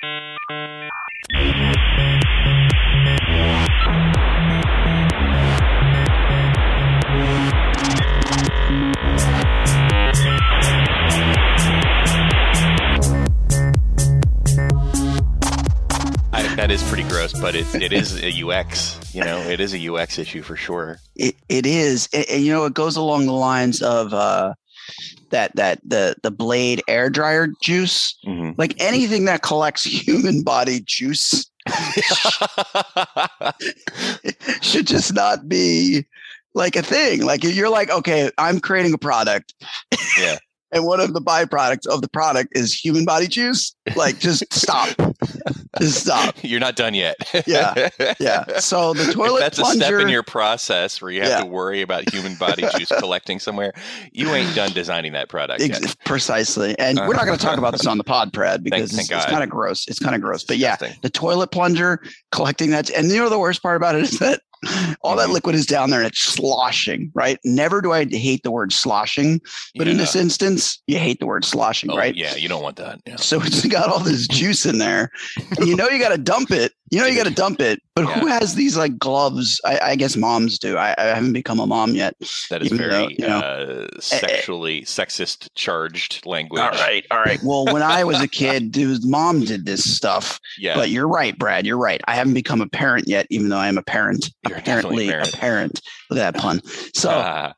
That is pretty gross, but it is a UX. It is a UX issue for sure. It is, and it goes along the lines of the Blade air dryer juice. Mm-hmm. Like anything that collects human body juice should just not be like a thing. Like you're like, okay, I'm creating a product. Yeah. And one of the byproducts of the product is human body juice. Like, just stop. Just stop. You're not done yet. Yeah. So the toilet that's plunger, a step in your process where you have to worry about human body juice collecting somewhere. You ain't done designing that product yet. Precisely. And we're not going to talk about this on the pod, Brad, because it's kind of gross. It's kind of gross. But yeah, the toilet plunger collecting that. And the worst part about it is that all that liquid is down there and it's sloshing, right? Never do I hate the word sloshing, but in this instance, you hate the word sloshing, right? Yeah, you don't want that. Yeah. So it's got all this juice in there. And you got to dump it. But who has these like gloves? I guess moms do. I haven't become a mom yet. That is very sexually sexist charged language. All right. Well, when I was a kid, mom did this stuff. Yeah. But you're right, Brad. You're right. I haven't become a parent yet, even though I am a parent. You're apparently a parent. Look at that pun. So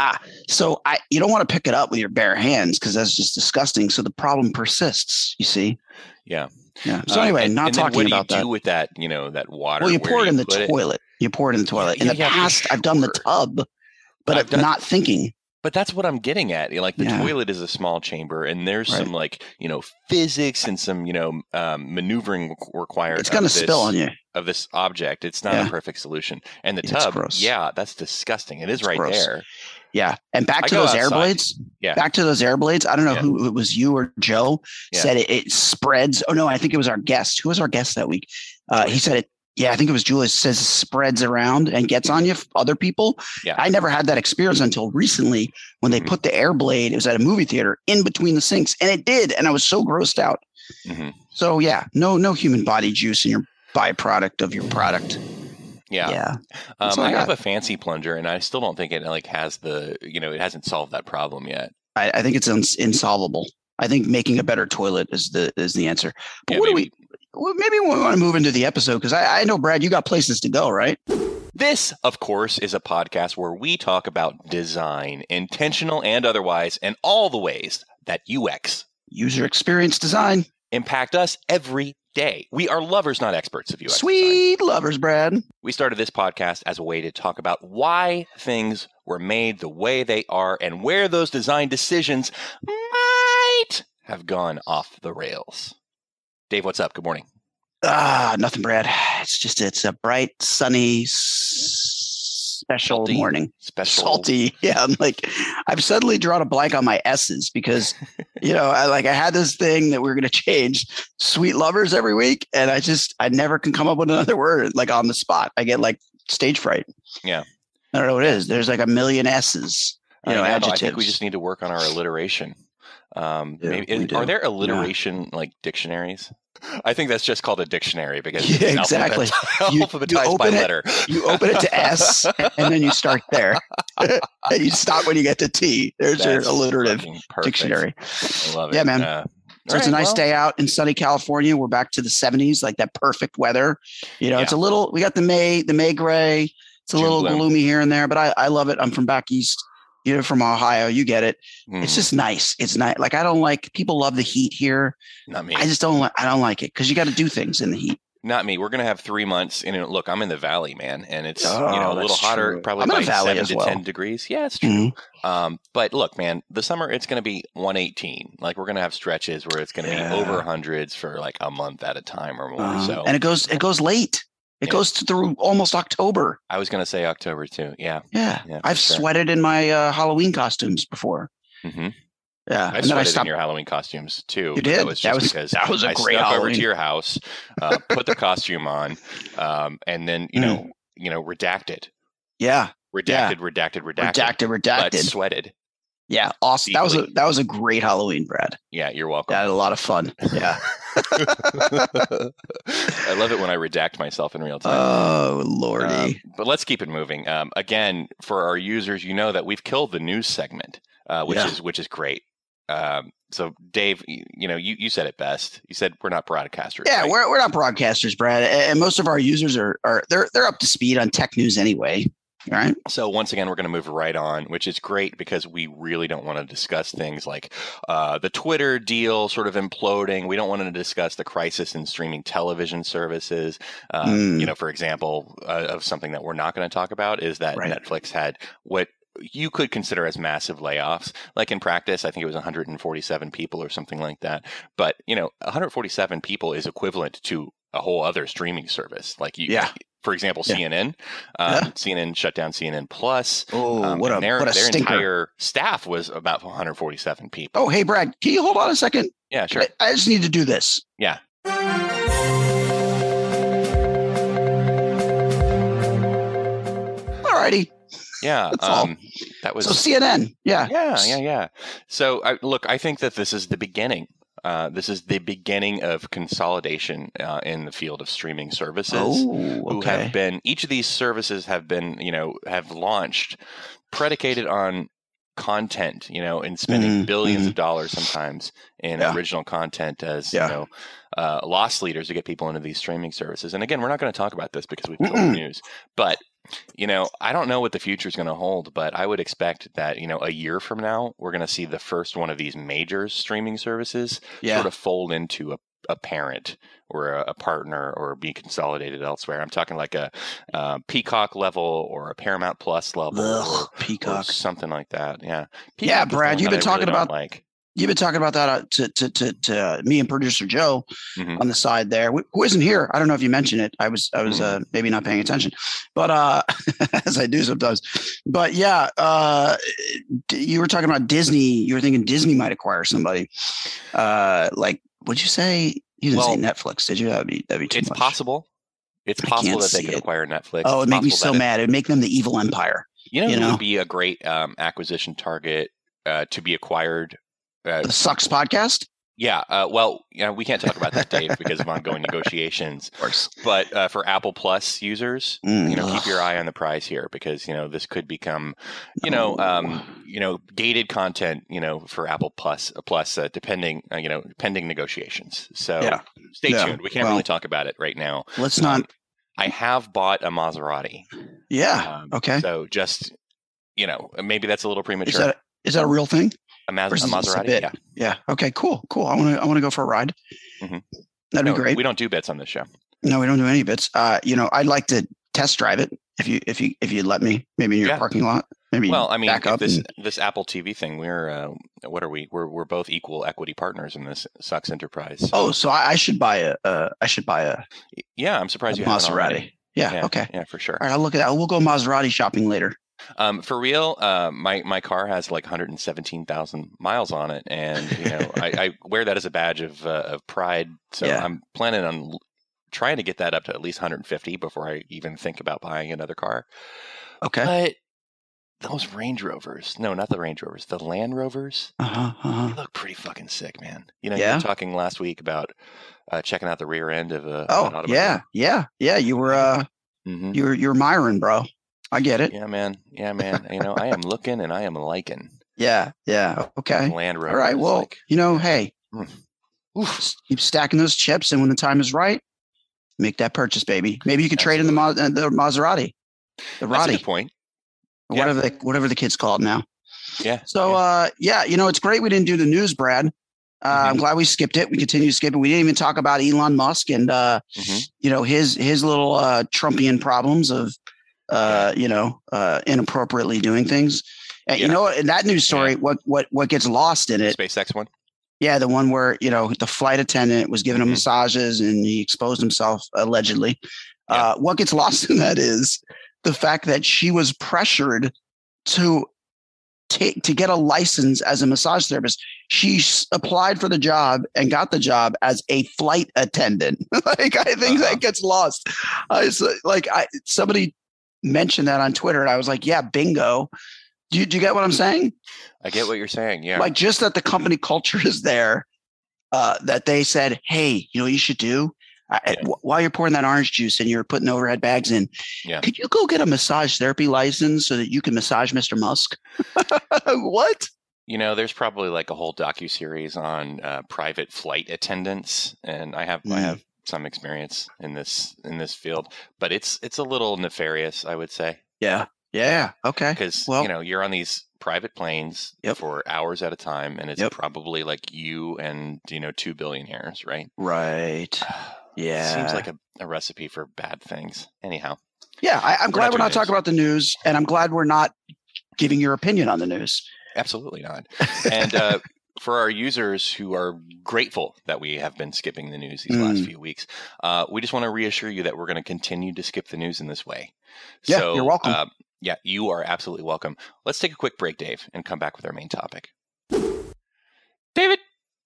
so you don't want to pick it up with your bare hands because that's just disgusting. So the problem persists, you see? Yeah. Yeah. So anyway, not talking about that. What do you do with that, that water? Well, you pour it in the toilet. You pour it in the toilet. In the past, I've done the tub, but I'm not thinking. But that's what I'm getting at. Like the toilet is a small chamber, and there's some physics and some maneuvering required. It's going to spill on you of this object. It's not a perfect solution. And the tub, that's disgusting. It is gross. There. Yeah. And back to those air blades. Yeah. Back to those air blades. I don't know who it was, you or Joe said it spreads. Oh no, I think it was our guest. Who was our guest that week? He said it. Yeah, I think it was Julius. Says spreads around and gets on you. Other people. Yeah. I never had that experience until recently when they put the air blade. It was at a movie theater in between the sinks, and it did, and I was so grossed out. Mm-hmm. So no human body juice in your byproduct of your product. Yeah. I have a fancy plunger, and I still don't think it has the it hasn't solved that problem yet. I think it's insolvable. I think making a better toilet is the answer. But maybe we want to move into the episode because I know, Brad, you got places to go, right? This, of course, is a podcast where we talk about design, intentional and otherwise, and all the ways that UX, user experience design, impact us every day. We are lovers, not experts of UX Sweet design. Lovers, Brad. We started this podcast as a way to talk about why things were made the way they are and where those design decisions might have gone off the rails. Dave, what's up? Good morning. Nothing, Brad. It's a bright, sunny, special morning. Salty. Yeah. I've suddenly drawn a blank on my S's because, I had this thing that we were going to change sweet lovers every week. And I never can come up with another word on the spot. I get stage fright. Yeah. I don't know what it is. There's a million S's, adjectives. I think we just need to work on our alliteration. Are there alliteration dictionaries? I think that's just called a dictionary because it's exactly. alphabetized by letter. You open it to S and then you start there. And you stop when you get to T. There's your alliterative dictionary. I love it. Yeah, man. So it's a nice day out in sunny California. We're back to the 70s, that perfect weather. It's a little, we got the May gray. It's a little gloomy here and there, but I love it. I'm from back east. From Ohio, you get it. It's just nice. It's nice. I don't like, people love the heat here. Not me. I don't like it because you got to do things in the heat. Not me. We're going to have 3 months. And look, I'm in the valley, man. And it's, a little hotter, true. Probably like 7 to 10 degrees. Yeah, it's true. Mm-hmm. But look, man, the summer, it's going to be 118. We're going to have stretches where it's going to be over hundreds for a month at a time or more. And it goes late. It goes through almost October. I was going to say October too. Yeah. I've sweated in my Halloween costumes before. Mm-hmm. Yeah. I sweated in your Halloween costumes too. You did? That was because a great snuck Halloween. over to your house, put the costume on, and then, redacted. Yeah. Redacted. But sweated. Yeah. Awesome. Deeply. That was a great Halloween, Brad. Yeah. You're welcome. I had a lot of fun. Yeah. I love it when I redact myself in real time. Oh, Lordy. But let's keep it moving. Again, for our users, you know that we've killed the news segment, which is great. So Dave, you said it best. You said we're not broadcasters. Yeah, right? we're not broadcasters, Brad. And most of our users are they're up to speed on tech news anyway. All right. So once again, we're going to move right on, which is great because we really don't want to discuss things like the Twitter deal sort of imploding. We don't want to discuss the crisis in streaming television services. For example, of something that we're not going to talk about is that Netflix had what you could consider as massive layoffs. Like in practice, I think it was 147 people or something like that. But, 147 people is equivalent to a whole other streaming service. For example, CNN. CNN shut down CNN Plus. Oh, what a their stinker. entire staff was about 147 people. Oh, hey, Brad, can you hold on a second? Yeah, sure. I just need to do this. Yeah. All righty. Yeah. That was so CNN. Yeah. Yeah. So I think that this is the beginning. This is the beginning of consolidation in the field of streaming services. Oh, okay. Each of these services have been, have launched predicated on content, and spending billions of dollars sometimes in original content as, loss leaders to get people into these streaming services. And again, we're not going to talk about this because we've killed the news, but I don't know what the future is going to hold, but I would expect that, a year from now, we're going to see the first one of these major streaming services sort of fold into a parent or a partner or be consolidated elsewhere. I'm talking like a Peacock level or a Paramount Plus level or Peacock, or something like that. Yeah. Peacock, Brad, you've been talking about You've been talking about that to me and producer Joe on the side there, who isn't here. I don't know if you mentioned it. I was maybe not paying attention, but as I do sometimes. But yeah, you were talking about Disney. You were thinking Disney might acquire somebody. What'd you say? You didn't say Netflix, did you? That'd be too much. It's possible. It's possible that they could acquire Netflix. Oh, it'd make me so mad. It'd make them the evil empire. It would be a great acquisition target to be acquired. The Sucks podcast? Yeah. We can't talk about that, Dave, because of ongoing negotiations. Of course. But for Apple Plus users, keep your eye on the prize here because, this could become, gated content, for Apple Plus, pending negotiations. So stay tuned. We can't really talk about it right now. Let's not. I have bought a Maserati. Yeah. Okay. So just, maybe that's a little premature. Is that a real thing? A Maserati, yeah. Okay, cool. I want to go for a ride. Mm-hmm. That'd be great. We don't do bits on this show. No, we don't do any bits. I'd like to test drive it if you let me. Maybe in your parking lot. Maybe. Well, I mean, back up this Apple TV thing. We're what are we? We're both equal equity partners in this Sucks enterprise. Oh, so I should buy a. Yeah, I'm surprised you haven't Maserati. Already. Yeah. Okay. Yeah, for sure. All right, I'll look at that. We'll go Maserati shopping later. For real, my car has like 117,000 miles on it, and I wear that as a badge of pride. So I'm planning on trying to get that up to at least 150 before I even think about buying another car. Okay. But those Range Rovers, no, not the Range Rovers, the Land Rovers, they look pretty fucking sick, man. You were talking last week about checking out the rear end of an automobile. Yeah. You were you're Myron, bro. I get it. Yeah, man. I am looking and I am liking. Yeah. Okay. Land Rover. All right. Well, hey, keep stacking those chips, and when the time is right, make that purchase, baby. Maybe you could trade in the Maserati. The Roddy. That's a good point. Whatever the kid's called now. Yeah. So, it's great we didn't do the news, Brad. I'm glad we skipped it. We continue to skip it. We didn't even talk about Elon Musk and his little Trumpian problems of inappropriately doing things. And in that news story, what gets lost in it? SpaceX one. Yeah, the one where the flight attendant was giving him massages and he exposed himself allegedly. Yeah. What gets lost in that is the fact that she was pressured to get a license as a massage therapist. She applied for the job and got the job as a flight attendant. I think that gets lost. Somebody mentioned that on Twitter, and I was like, "Yeah, bingo." Do you get what I'm saying? I get what you're saying. Yeah, just that the company culture is there that they said, hey, you know what you should do? While you're pouring that orange juice and you're putting overhead bags in, could you go get a massage therapy license so that you can massage Mr. Musk? What? You know, there's probably like a whole docuseries on private flight attendants, and I have some experience in this field, but it's a little nefarious, I would say. Yeah. Okay. Because you're on these private planes for hours at a time, and it's probably like you and 2 billionaires, right? Right. Yeah. Seems like a recipe for bad things. Anyhow. Yeah, I'm glad we're not talking about the news, and I'm glad we're not giving your opinion on the news. Absolutely not. And for our users who are grateful that we have been skipping the news these last few weeks, we just want to reassure you that we're going to continue to skip the news in this way. Yeah, so, you're welcome. Yeah, you are absolutely welcome. Let's take a quick break, Dave, and come back with our main topic. David?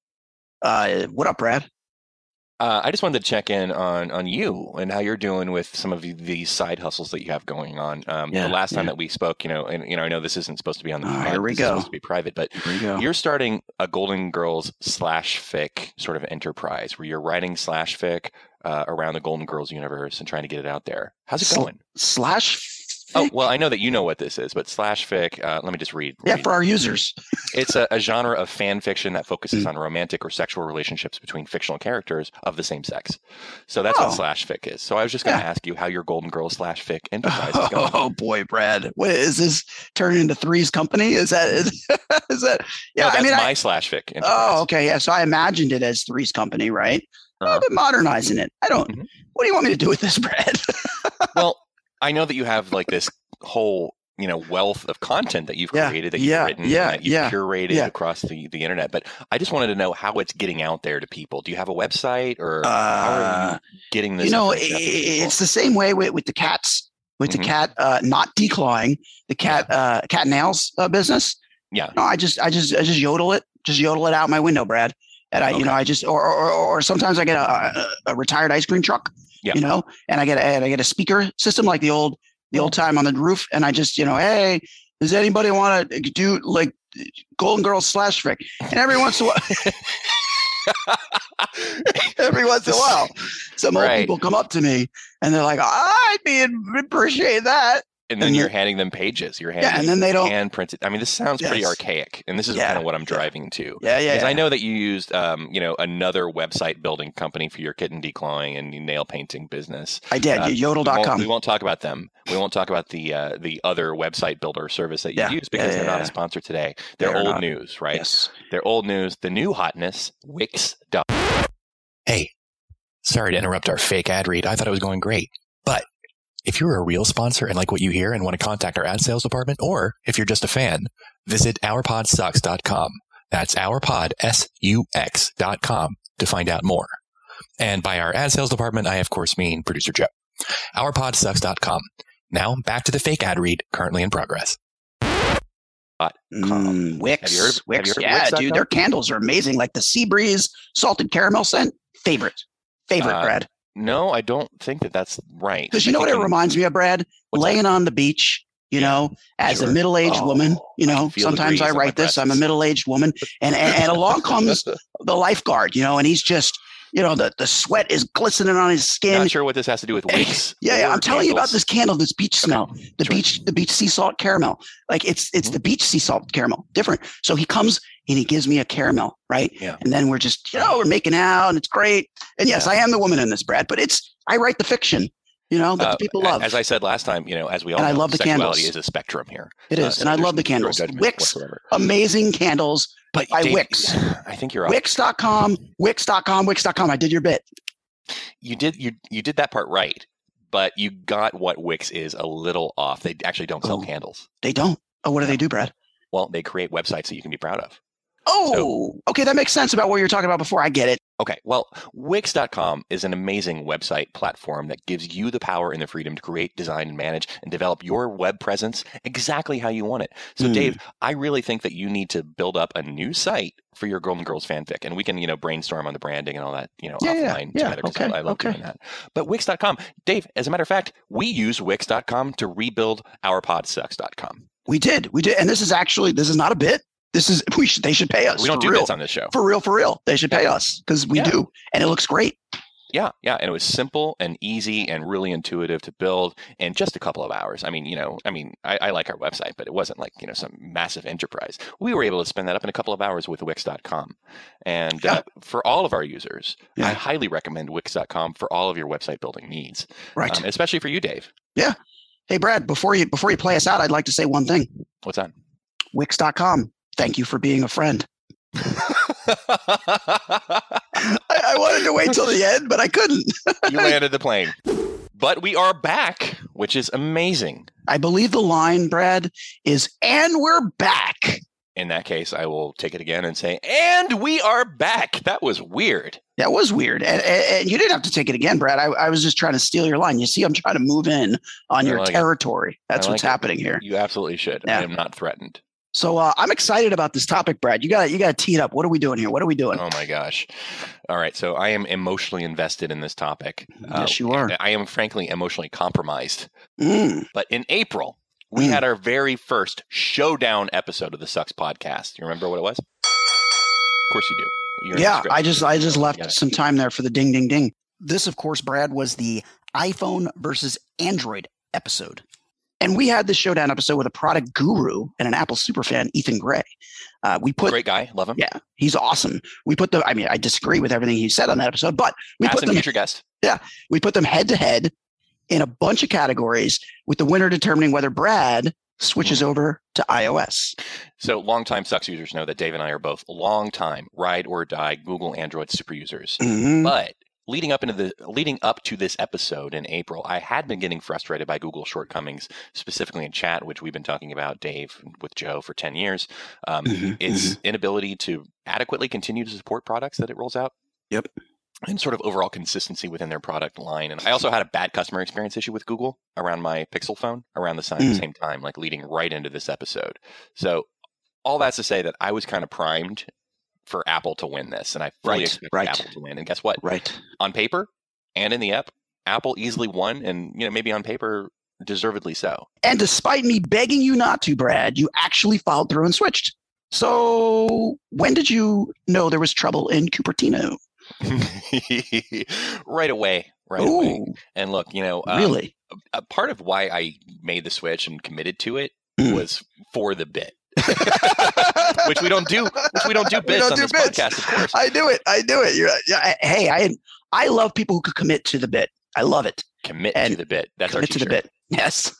What up, Brad? I just wanted to check in on you and how you're doing with some of these side hustles that you have going on. The last time that we spoke, and I know this isn't supposed to be on the here we this go. is supposed to be private, but you're starting a Golden Girls /fic sort of enterprise where you're writing /fic around the Golden Girls universe and trying to get it out there. How's it going? Oh, well, I know that you know what this is, but /fic, let me just read. Yeah, for our users. It's a genre of fan fiction that focuses on romantic or sexual relationships between fictional characters of the same sex. So that's what /fic is. So I was just going to ask you how your Golden Girls /fic enterprise is going. Oh, boy, Brad. What, is this turning into Three's Company? Is that? Yeah, no, that's my /fic enterprise. Oh, okay. Yeah, so I imagined it as Three's Company, right? I've been modernizing it. I don't. What do you want me to do with this, Brad? Well, I know that you have like this whole, wealth of content that you've created, that you've written, that you've curated across the internet. But I just wanted to know how it's getting out there to people. Do you have a website, or how are you getting this? It's the same way with the cats, with the cat not declawing, the cat nails business. Yeah. No, I just yodel it out my window, Brad. And I just or sometimes I get a retired ice cream truck. Yeah. And I get a speaker system like the old time on the roof, and I just hey, does anybody want to do like Golden Girls /fic? And every once in a while, some old people come up to me and they're like, I'd appreciate that. And then you're handing them pages. You're handing and then they don't hand printed. I mean, this sounds pretty archaic, and this is kind of what I'm driving to. Because I know that you used, another website building company for your kitten declawing and nail painting business. I did. Yodel.com. We won't talk about them. We won't talk about the other website builder service that you use because they're not a sponsor today. They're old news, right? Yes. They're old news. The new hotness, Wix. Hey, sorry to interrupt our fake ad read. I thought it was going great, but if you're a real sponsor and like what you hear and want to contact our ad sales department, or if you're just a fan, visit ourpodsucks.com. That's ourpodsux.com to find out more. And by our ad sales department, I of course mean producer Joe. Ourpodsucks.com. Now back to the fake ad read currently in progress. Wix. Have you heard of Wix? Wix? Dude, their candles are amazing. Like the Sea Breeze salted caramel scent. Favorite, Brad. No, I don't think that's right. Because you know what it reminds me of, Brad? Laying on the beach, as a middle-aged woman, sometimes I write this. I'm a middle-aged woman. And along comes the lifeguard, and he's just, the sweat is glistening on his skin. Not sure what this has to do with Wix. I'm telling you about this candle, this beach smell, the beach sea salt caramel. Like it's the beach sea salt caramel, different. So he comes and he gives me a caramel, right? Yeah. And then we're just, we're making out and it's great. And yes, I am the woman in this, Brad, but I write the fiction, that people love. As I said last time, as we all know, I love the sexuality candles. is a spectrum here. It is. And I love the candles. Wix, amazing candles by Dave, Wix. I think you're off. Wix.com. I did your bit. You did that part right, but you got what Wix is a little off. They actually don't sell candles. They don't. Oh, what do they do, Brad? Well, they create websites that you can be proud of. Okay, that makes sense about what you were talking about before. I get it. Okay, well, Wix.com is an amazing website platform that gives you the power and the freedom to create, design, and manage and develop your web presence exactly how you want it. So, Dave, I really think that you need to build up a new site for your Golden Girls fanfic, and we can, brainstorm on the branding and all that, offline together. Okay, I love doing that. But Wix.com, Dave, as a matter of fact, we use Wix.com to rebuild ourpodsucks.com. We did, and this is not a bit. They should pay us. We don't do bits on this show. For real. They should pay us because we do. And it looks great. Yeah. And it was simple and easy and really intuitive to build in just a couple of hours. I mean, I like our website, but it wasn't like, some massive enterprise. We were able to spin that up in a couple of hours with Wix.com. And for all of our users, I highly recommend Wix.com for all of your website building needs. Right. Especially for you, Dave. Yeah. Hey, Brad, before you play us out, I'd like to say one thing. What's that? Wix.com. Thank you for being a friend. I wanted to wait till the end, but I couldn't. You landed the plane. But we are back, which is amazing. I believe the line, Brad, is, and we're back. In that case, I will take it again and say, and we are back. That was weird. That was weird. And you didn't have to take it again, Brad. I was just trying to steal your line. You see, I'm trying to move in on your territory. That's what's happening here. You absolutely should. Yeah. I am not threatened. So I'm excited about this topic, Brad. You got to tee it up. What are we doing here? What are we doing? Oh my gosh! All right, so I am emotionally invested in this topic. Yes, you are. I am frankly emotionally compromised. But in April, we had our very first showdown episode of the Sucks podcast. You remember what it was? Of course you do. I just left some time there for the ding, ding, ding. This, of course, Brad, was the iPhone versus Android episode. And we had this showdown episode with a product guru and an Apple superfan, Ethan Gray. Great guy, love him. Yeah, he's awesome. I disagree with everything he said on that episode, but future guest. Yeah, we put them head to head in a bunch of categories, with the winner determining whether Brad switches over to iOS. So longtime Sucks users know that Dave and I are both longtime ride or die Google Android super users, but leading up to this episode in April, I had been getting frustrated by Google's shortcomings, specifically in chat, which we've been talking about, Dave, with Joe for 10 years. Its inability to adequately continue to support products that it rolls out. Yep. And sort of overall consistency within their product line. And I also had a bad customer experience issue with Google around my Pixel phone around the same time, like leading right into this episode. So all that's to say that I was kind of primed for Apple to win this, and I fully expected Apple to win. And guess what? On paper and in the app, Apple easily won, and maybe on paper, deservedly so. And despite me begging you not to, Brad, you actually followed through and switched. So when did you know there was trouble in Cupertino? Right away. And look, really, a part of why I made the switch and committed to it was for the bit. which we don't do bits on this podcast, of course. I do it. I love people who could commit to the bit. I love it. Commit to the bit. That's our t-shirt. To the bit. Yes.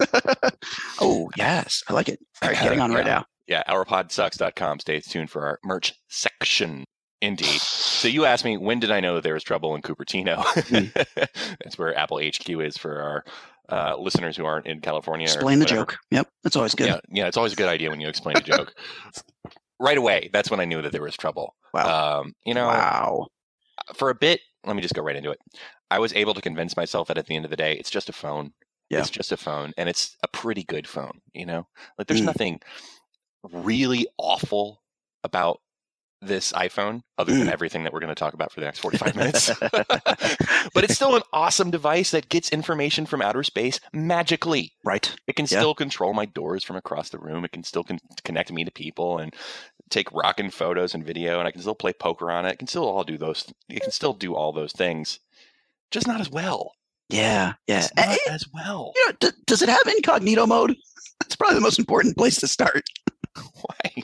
Oh, yes. I like it. All right, getting on right now. Yeah, ourpodsucks.com. Stay tuned for our merch section. Indeed. So you asked me, when did I know there was trouble in Cupertino? That's where Apple HQ is for our listeners who aren't in California. Explain the joke. Yep. That's always good. Yeah, it's always a good idea when you explain a joke. Right away, that's when I knew that there was trouble. Wow. Wow. For a bit, let me just go right into it. I was able to convince myself that at the end of the day, it's just a phone. Yeah. It's just a phone, and it's a pretty good phone, Like there's nothing really awful about this iPhone other than everything that we're going to talk about for the next 45 minutes. But it's still an awesome device that gets information from outer space magically. Right. It can still control my doors from across the room. It can still connect me to people and take rockin' photos and video, and I can still play poker on it. It can still do all those things, just not as well. Yeah. Just not as well. Does it have incognito mode? That's probably the most important place to start. Why?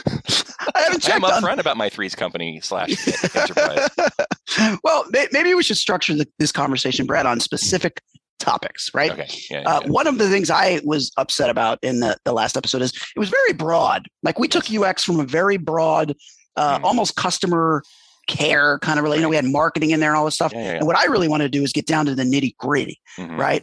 I haven't checked. I'm upfront about my Threes Company / enterprise. Well, maybe we should structure this conversation, Brad, on specific topics, right? Okay. Yeah. One of the things I was upset about in the last episode is it was very broad. Like we took UX from a very broad, almost customer care kind of really, we had marketing in there and all this stuff. Yeah. And what I really want to do is get down to the nitty gritty, right?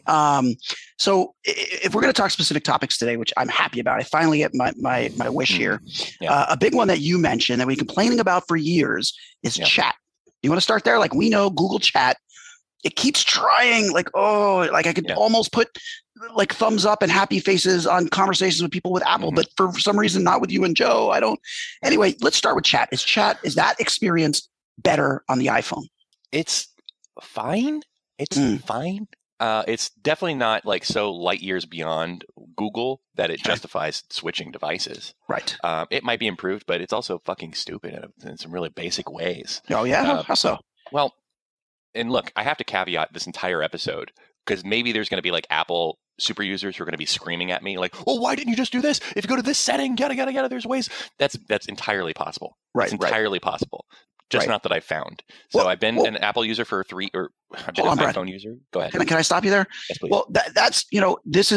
So if we're going to talk specific topics today, which I'm happy about, I finally get my wish here. Yeah. A big one that you mentioned that we've been complaining about for years is chat. You want to start there? Like we know Google Chat, it keeps trying I could almost put like thumbs up and happy faces on conversations with people with Apple, but for some reason, not with you and Joe. I don't. Anyway, let's start with chat. Is that experience better on the iPhone? It's fine. It's fine. It's definitely not like so light years beyond Google that it justifies switching devices. Right. It might be improved, but it's also fucking stupid in some really basic ways. Oh, yeah? How so? Well, and look, I have to caveat this entire episode because maybe there's going to be like Apple super users who are going to be screaming at me like, oh, why didn't you just do this? If you go to this setting, yada, there's ways. That's entirely possible. Right. It's entirely possible. Just not that I found. So I've been an Apple user for I've been an iPhone user. Go ahead. Can I stop you there? Yes, please. Well, that's, this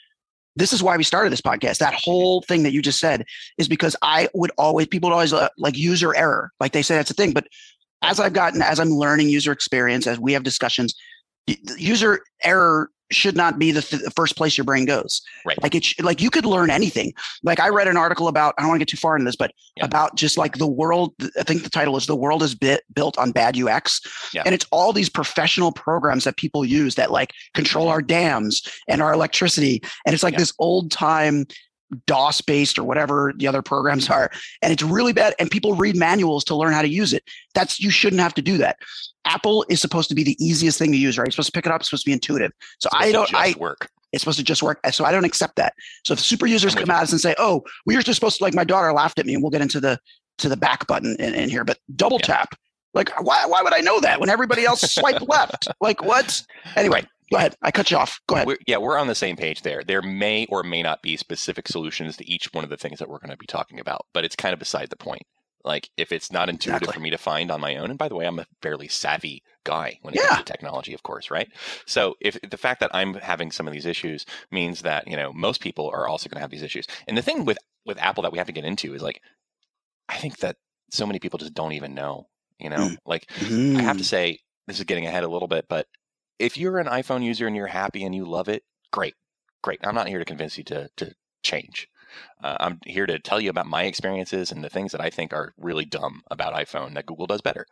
is why we started this podcast. That whole thing that you just said is because people would always like user error. Like they say that's a thing. But as I'm learning user experience, as we have discussions, user error should not be the first place your brain goes. Right. Like you could learn anything. Like I read an article about, I don't want to get too far into this, but about just like the world. I think the title is "The World is Built on Bad UX," and it's all these professional programs that people use that like control our dams and our electricity, and it's like this old time DOS based or whatever the other programs are, and it's really bad. And people read manuals to learn how to use it. You shouldn't have to do that. Apple is supposed to be the easiest thing to use, right? You're supposed to pick it up. It's supposed to be intuitive. So work. It's supposed to just work. So I don't accept that. So if super users come at us and say, "Oh, we are just supposed to," like my daughter laughed at me, and we'll get into the back button in here, but double tap. Like why would I know that when everybody else swiped left? Like what? Anyway. Go ahead. I cut you off. Go ahead. We're on the same page there. There may or may not be specific solutions to each one of the things that we're going to be talking about, but it's kind of beside the point. Like if it's not intuitive for me to find on my own, and by the way, I'm a fairly savvy guy when it comes to technology, of course, right? So if the fact that I'm having some of these issues means that, most people are also going to have these issues. And the thing with Apple that we have to get into is like, I think that so many people just don't even know, like I have to say, this is getting ahead a little bit, but if you're an iPhone user and you're happy and you love it, great. I'm not here to convince you to change. I'm here to tell you about my experiences and the things that I think are really dumb about iPhone that Google does better.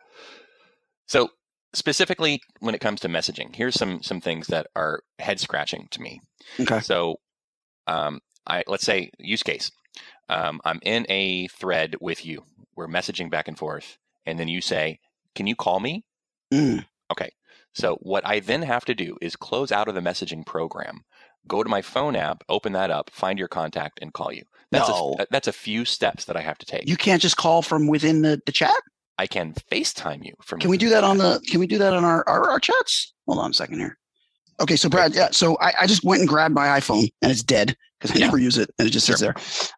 So specifically when it comes to messaging, here's some things that are head scratching to me. Okay. So let's say use case. I'm in a thread with you. We're messaging back and forth. And then you say, can you call me? Okay. So what I then have to do is close out of the messaging program, go to my phone app, open that up, find your contact, and call you. That's a few steps that I have to take. You can't just call from within the chat? I can FaceTime you from. Can we do that on our chats? Hold on a second here. Okay, so Brad, so I just went and grabbed my iPhone and it's dead because I never use it and it just sits there.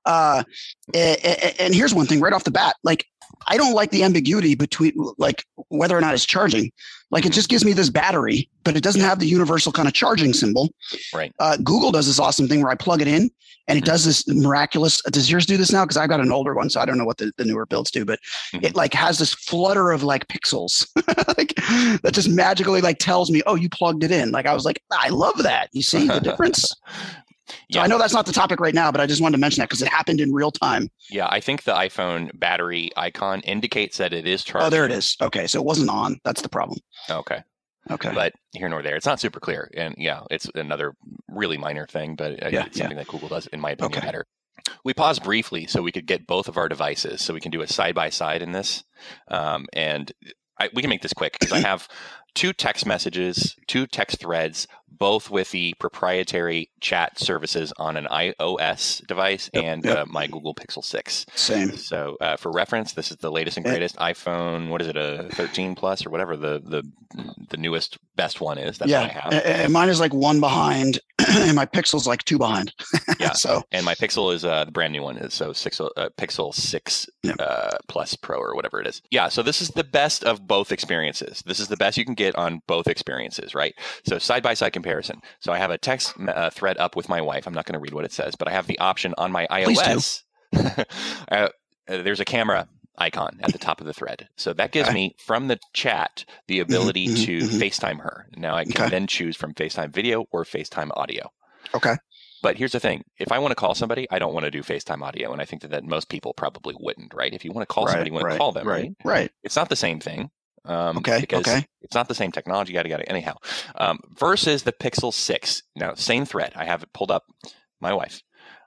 And here's one thing right off the bat, like I don't like the ambiguity between like whether or not it's charging. Like it just gives me this battery, but it doesn't have the universal kind of charging symbol. Right. Google does this awesome thing where I plug it in and it does this miraculous. Does yours do this now? Because I've got an older one, so I don't know what the newer builds do, but it like has this flutter of like pixels like that just magically like tells me, oh, you plugged it in. Like I was like, I love that. You see the difference? So I know that's not the topic right now, but I just wanted to mention that because it happened in real time. Yeah, I think the iPhone battery icon indicates that it is charged. Oh, there it is. Okay, so it wasn't on. That's the problem. Okay. But here nor there. It's not super clear. And it's another really minor thing, but it's something that Google does, in my opinion, better. We paused briefly so we could get both of our devices so we can do a side-by-side in this. We can make this quick because I have two text threads, both with the proprietary chat services on an iOS device and my Google Pixel 6. Same. So for reference, this is the latest and greatest iPhone. What is it, a 13 Plus or whatever the newest best one is? That's what I have. And mine is like one behind, and my Pixel's like two behind. And my Pixel is the brand new one. So Pixel 6 Plus Pro or whatever it is. Yeah. So this is the best of both experiences. This is the best you can get on both experiences, right? So side-by-side comparison. So I have a text thread up with my wife. I'm not going to read what it says, but I have the option on my iOS. There's a camera icon at the top of the thread. So that gives me, from the chat, the ability to FaceTime her. Now I can then choose from FaceTime video or FaceTime audio. Okay. But here's the thing. If I want to call somebody, I don't want to do FaceTime audio. And I think that most people probably wouldn't, right? If you want to call somebody, you want to call them, right? Right. It's not the same thing. Because it's not the same technology, yada. Anyhow, versus the Pixel 6. Now, same thread. I have it pulled up, my wife.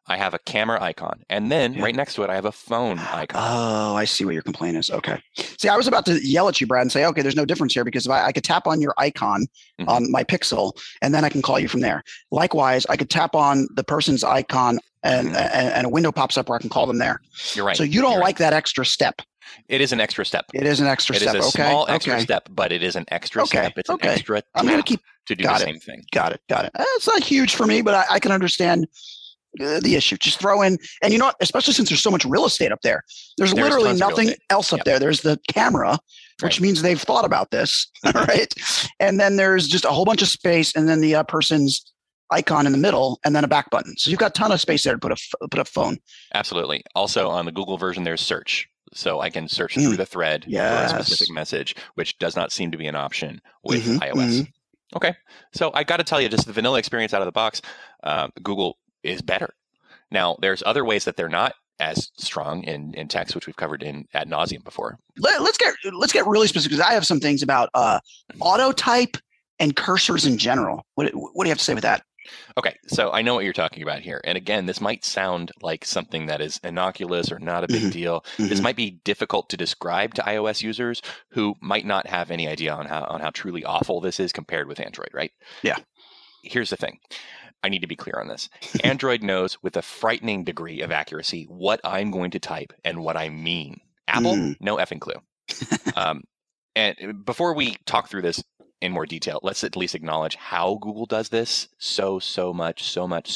I have a camera icon, and then right next to it, I have a phone icon. Oh, I see what your complaint is. Okay. See, I was about to yell at you, Brad, and say, okay, there's no difference here because if I could tap on your icon on my Pixel, and then I can call you from there. Likewise, I could tap on the person's icon, and a window pops up where I can call them there. You're right. So you don't like that extra step. It is an extra step. It is an extra step. It is a small extra step, but it is an extra step. It's an extra I'm going to keep to do the same thing. Got it. It's not huge for me, but I can understand the issue. Just throw in, and you know what? Especially since there's so much real estate up there. There's literally nothing else up there. There's the camera, which means they've thought about this, right? And then there's just a whole bunch of space, and then the person's icon in the middle, and then a back button. So you've got a ton of space there to put a phone. Absolutely. Also, on the Google version, there's search. So I can search through the thread for a specific message, which does not seem to be an option with iOS. Okay. So I got to tell you, just the vanilla experience out of the box, Google is better. Now, there's other ways that they're not as strong in text, which we've covered ad nauseum before. Let's get really specific, because I have some things about auto type and cursors in general. What do you have to say with that? Okay, so I know what you're talking about here. And again, this might sound like something that is innocuous or not a big deal. This might be difficult to describe to iOS users who might not have any idea on how truly awful this is compared with Android, right? Yeah. Here's the thing. I need to be clear on this. Android knows with a frightening degree of accuracy what I'm going to type and what I mean. Apple, no effing clue. And before we talk through this in more detail, let's at least acknowledge how Google does this so much.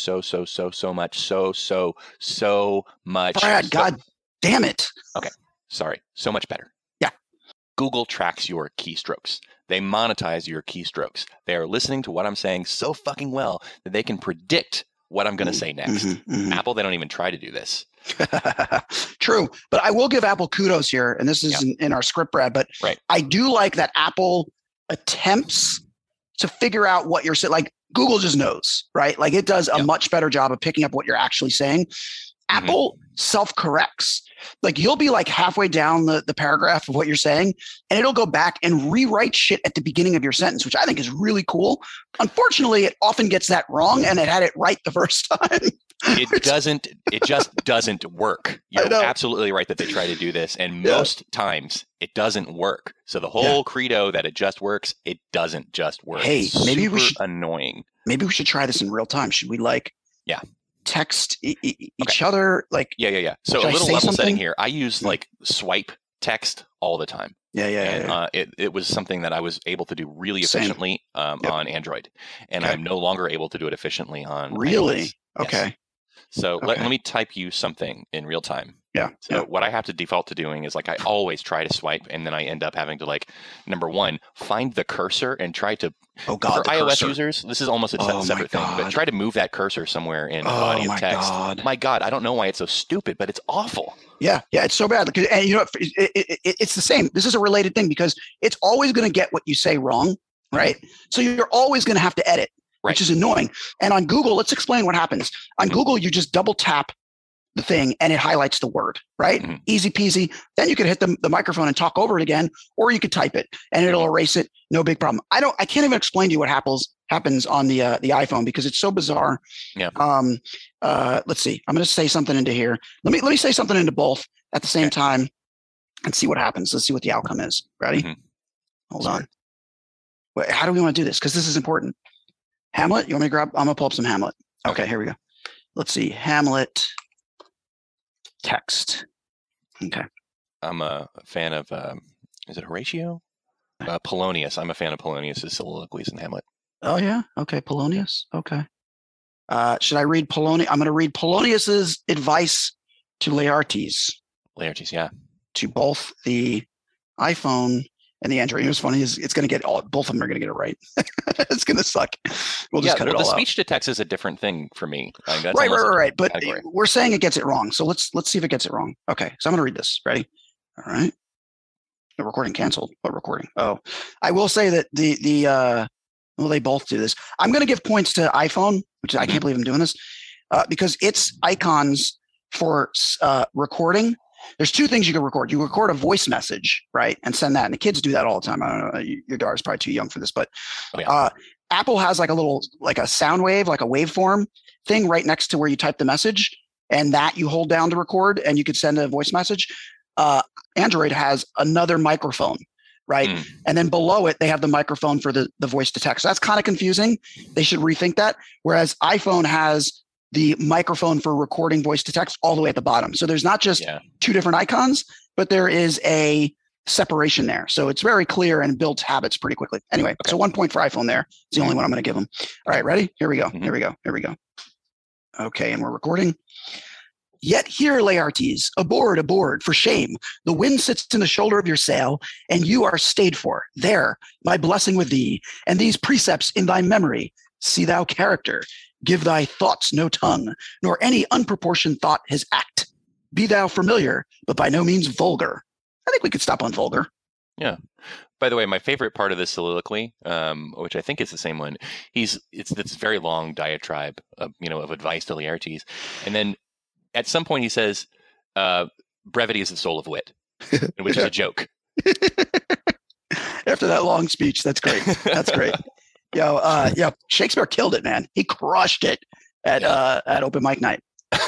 Brad, God damn it. Okay, sorry. So much better. Yeah. Google tracks your keystrokes. They monetize your keystrokes. They are listening to what I'm saying so fucking well that they can predict what I'm going to say next. Apple, they don't even try to do this. True. But I will give Apple kudos here, and this is in our script, Brad, but I do like that Apple attempts to figure out what you're saying. Like Google just knows, right? Like it does a much better job of picking up what you're actually saying. Apple self-corrects. Like you'll be like halfway down the paragraph of what you're saying, and it'll go back and rewrite shit at the beginning of your sentence, which I think is really cool. Unfortunately, it often gets that wrong, and it had it right the first time. It just doesn't work. You're absolutely right that they try to do this, and most times it doesn't work. So the whole credo that it just works, it doesn't just work. Hey, maybe we should annoying. Maybe we should try this in real time. Should we text each other? Like So a little level setting here. I use like swipe text all the time. It was something that I was able to do really efficiently on Android, and I'm no longer able to do it efficiently on Really? iOS. Okay. Yes. So let me type you something in real time. Yeah. So what I have to default to doing is like I always try to swipe, and then I end up having to like number one find the cursor and try to. Oh God! For iOS users, this is almost a separate thing, but try to move that cursor somewhere in the body of text. My God, I don't know why it's so stupid, but it's awful. Yeah, it's so bad. And you know, it's the same. This is a related thing because it's always going to get what you say wrong, right? So you're always going to have to edit. Which is annoying. And on Google, let's explain what happens. On Google, you just double tap the thing and it highlights the word, right? Easy peasy. Then you can hit the microphone and talk over it again, or you could type it and it'll erase it. No big problem. I can't even explain to you what happens on the iPhone because it's so bizarre. Yeah. Let's see. I'm going to say something into here. Let me say something into both at the same time and see what happens. Let's see what the outcome is. Ready? Hold on. Wait, how do we want to do this? Because this is important. Hamlet, you want me to grab? I'm going to pull up some Hamlet. Okay, here we go. Let's see. Hamlet text. Okay. I'm a fan of, is it Horatio? Polonius. I'm a fan of Polonius's soliloquies in Hamlet. Oh, yeah? Okay, Polonius. Okay. Should I read Polonius? I'm going to read Polonius's advice to Laertes. Laertes, yeah. To both the iPhone and the Android. You know what's funny is it's going to get both of them are going to get it right. It's going to suck. We'll just cut it all out. The speech to text is a different thing for me. I mean, right. But we're saying it gets it wrong. So let's see if it gets it wrong. Okay. So I'm going to read this. Ready? All right. The recording canceled. What recording? Oh, I will say that they both do this. I'm going to give points to iPhone, which I can't believe I'm doing this, because its icons for recording. There's two things you can record. You record a voice message, right, and send that. And the kids do that all the time. I don't know. Your daughter's probably too young for this, but Apple has like a sound wave, like a waveform thing right next to where you type the message. and that you hold down to record, and you could send a voice message. Android has another microphone, right? And then below it, they have the microphone for the voice to text. So that's kind of confusing. They should rethink that. Whereas iPhone has the microphone for recording voice to text all the way at the bottom. So there's not just two different icons, but there is a separation there. So it's very clear and builds habits pretty quickly. Anyway, so 1 point for iPhone there. It's the only one I'm going to give them. All right, ready? Here we go. Here we go. Here we go. Okay, and we're recording. Yet here, Laertes, aboard, for shame. The wind sits in the shoulder of your sail, and you are stayed for. There, my blessing with thee, and these precepts in thy memory. See thou character. Give thy thoughts no tongue, nor any unproportioned thought his act. Be thou familiar, but by no means vulgar. I think we could stop on vulgar. Yeah. By the way, my favorite part of this soliloquy, which I think is the same one, it's this very long diatribe, of advice to Laertes, and then at some point he says, "Brevity is the soul of wit," which is a joke. After that long speech, that's great. That's great. Shakespeare killed it, man. He crushed it at open mic night.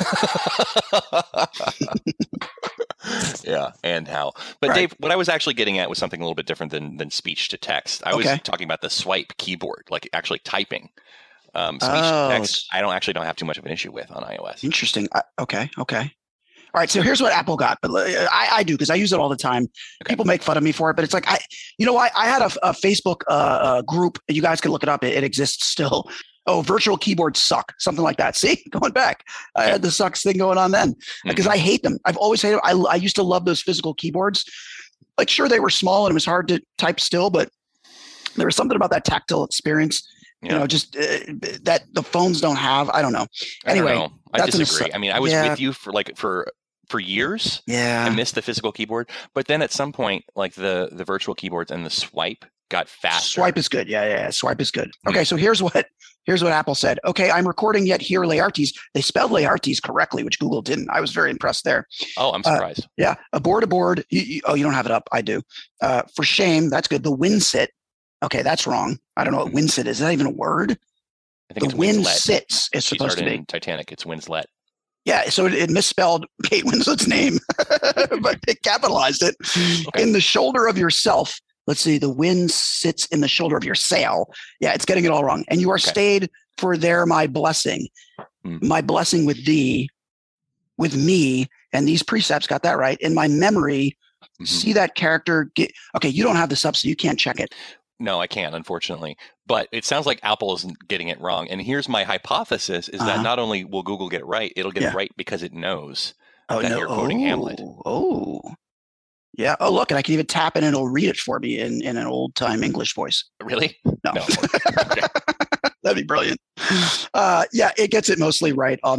Yeah, and how. But right. Dave, what I was actually getting at was something a little bit different than speech to text. I was talking about the swipe keyboard, like actually typing. Speech to text, I don't have too much of an issue with on iOS. Interesting. Okay. All right, so here's what Apple got, but I do because I use it all the time. Okay. People make fun of me for it, but it's like I had a Facebook group. You guys can look it up. It exists still. Oh, virtual keyboards suck. Something like that. See, going back, I had the sucks thing going on then because I hate them. I've always hated them. I used to love those physical keyboards. Like, sure, they were small and it was hard to type still, but there was something about that tactile experience. Just that the phones don't have. I don't know. Anyway, I disagree. I mean, I was with you for years. Yeah. I missed the physical keyboard, but then at some point, like the virtual keyboards and the swipe got faster. Swipe is good. Yeah. Swipe is good. Okay, so here's what Apple said. Okay, I'm recording yet here, Laertes. They spelled Laertes correctly, which Google didn't. I was very impressed there. Oh, I'm surprised. Yeah, aboard. You don't have it up. I do. For shame, that's good. The wind sit. Okay, that's wrong. I don't know what wind sit is. Is that even a word? I think the wind sits is supposed to be. In Titanic, it's Winslet. Yeah, so it misspelled Kate Winslet's name, but it capitalized it. Okay. In the shoulder of yourself. Let's see, the wind sits in the shoulder of your sail. Yeah, it's getting it all wrong. And you are stayed for there my blessing. My blessing with thee, with me, and these precepts, got that right. In my memory, see that character. Okay, you don't have this up, so you can't check it. No, I can't, unfortunately. But it sounds like Apple isn't getting it wrong. And here's my hypothesis, is that not only will Google get it right, it'll get it right because it knows that you're quoting Hamlet. Oh, yeah. Oh, look, and I can even tap it and it'll read it for me in an old-time English voice. Really? No. That'd be brilliant. It gets it mostly right on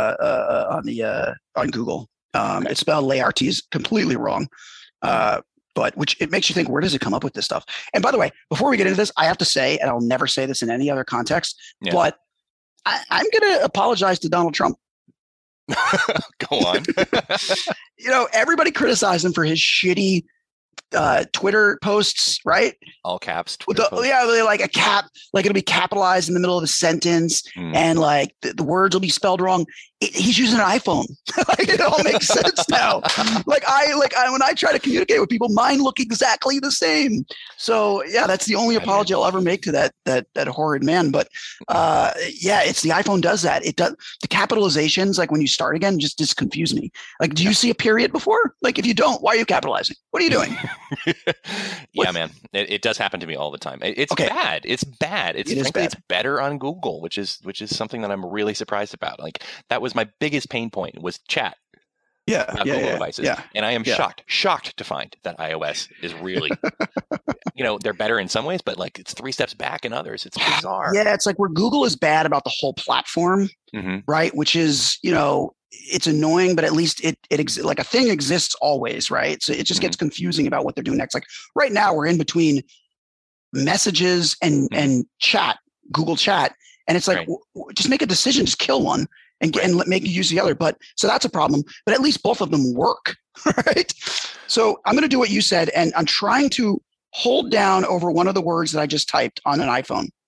Google. It's spelled Laertes, completely wrong. But which it makes you think, where does it come up with this stuff? And by the way, before we get into this, I have to say, and I'll never say this in any other context, but I'm going to apologize to Donald Trump. Go on. Everybody criticized him for his shitty Twitter posts, right? All caps. Yeah, like a cap, like it'll be capitalized in the middle of a sentence, and like the words will be spelled wrong. He's using an iPhone. Like, it all makes sense now. Like when I try to communicate with people, mine look exactly the same. So yeah, that's the only apology I'll ever make to that horrid man. But it's the iPhone does that. It does the capitalizations. Like when you start again, just confuse me. Like, do you see a period before? Like, if you don't, why are you capitalizing? What are you doing? Yeah, man, it does happen to me all the time. It's bad. It's bad. It's better on Google, which is something that I'm really surprised about. Like, that was my biggest pain point was chat. Google devices. Yeah. And I am shocked to find that iOS is really, they're better in some ways, but like it's 3 steps back in others. It's bizarre. Yeah, it's like where Google is bad about the whole platform, right? Which is, it's annoying, but at least it like a thing exists always, right? So it just gets confusing about what they're doing next. Like right now, we're in between messages and chat, Google Chat, and it's like just make a decision, just kill one. And make you use the other. But so that's a problem. But at least both of them work, right? So I'm going to do what you said, and I'm trying to hold down over one of the words that I just typed on an iPhone.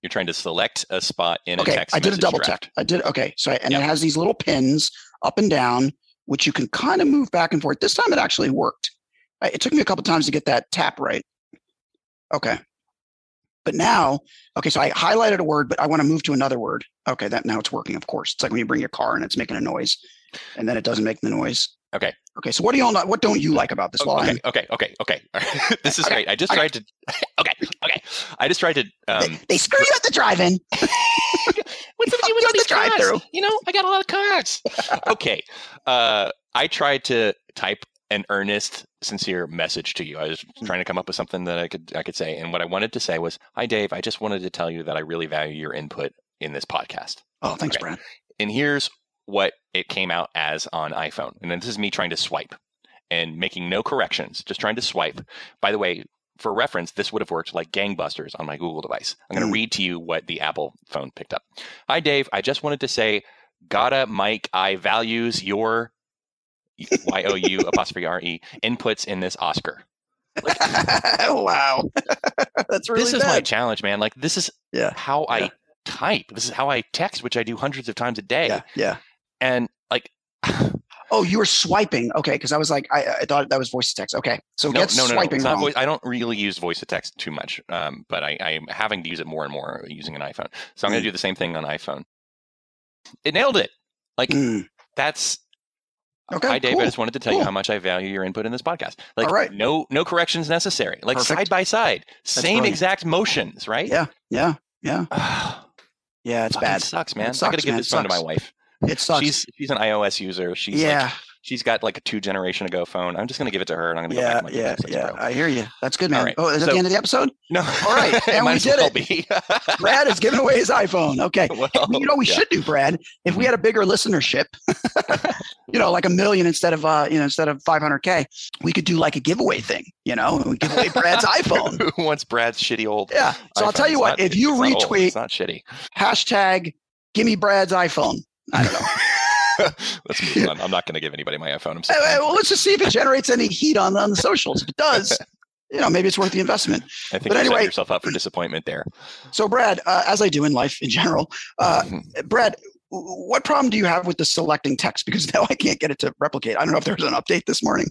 You're trying to select a spot in a text. I did a double draft. check. I did. Okay. So, and it has these little pins up and down, which you can kind of move back and forth. This time it actually worked. It took me a couple times to get that tap right. Okay. But now, so I highlighted a word, but I want to move to another word. Okay. Now it's working, of course. It's like when you bring your car and it's making a noise and then it doesn't make the noise. Okay. Okay. So what don't you like about this? Okay. This is great. I just tried to. Okay. I just tried to. They screw you at the drive-in. What's up with these drive-through? I got a lot of cars. Okay. I tried to type an earnest, sincere message to you. I was trying to come up with something that I could say, and what I wanted to say was, "Hi, Dave. I just wanted to tell you that I really value your input in this podcast." Oh, thanks, Brad. And here's what it came out as on iPhone. And then this is me trying to swipe and making no corrections, just trying to swipe. By the way, for reference, this would have worked like gangbusters on my Google device. I'm going to read to you what the Apple phone picked up. Hi, Dave. I just wanted to say, gotta Mike, I values your YOU''RE inputs in this Oscar. Wow. That's really This is my challenge, man. Like, this is how I type. This is how I text, which I do hundreds of times a day. Yeah. And like, oh, you were swiping. Okay. Cause I was like, I thought that was voice to text. Okay. So no, swiping. It's not voice. I don't really use voice to text too much. But I'm having to use it more and more using an iPhone. So I'm going to do the same thing on iPhone. It nailed it. Like that's okay. Hi, Dave. Cool. I just wanted to tell you how much I value your input in this podcast. Like, all right. No corrections necessary. Like Perfect. Side by side, That's same brilliant. Exact motions, right? Yeah. Yeah, it's bad. It sucks, man. It sucks, I got to give this phone to my wife. It sucks. She's an iOS user. She's got like a 2 generation ago phone. I'm just going to give it to her, and I'm going to go back to my Yeah. I hear you. That's good, man. All right. Oh, is that the end of the episode? No. All right, and we did it. Brad is giving away his iPhone. Okay. Well, we should do, Brad, if we had a bigger listenership, like 1 million instead of 500K, we could do like a giveaway thing. We give away Brad's iPhone. Who wants Brad's shitty old? Yeah. So I'll tell you what. If you retweet, it's not shitty. # give me Brad's iPhone. I don't know. Let's move on. I'm not going to give anybody my iPhone. Well, let's just see if it generates any heat on the socials. If it does, maybe it's worth the investment. I think you're setting yourself up for disappointment there. So, Brad, as I do in life in general, Brad, what problem do you have with the selecting text? Because now I can't get it to replicate. I don't know if there's an update this morning.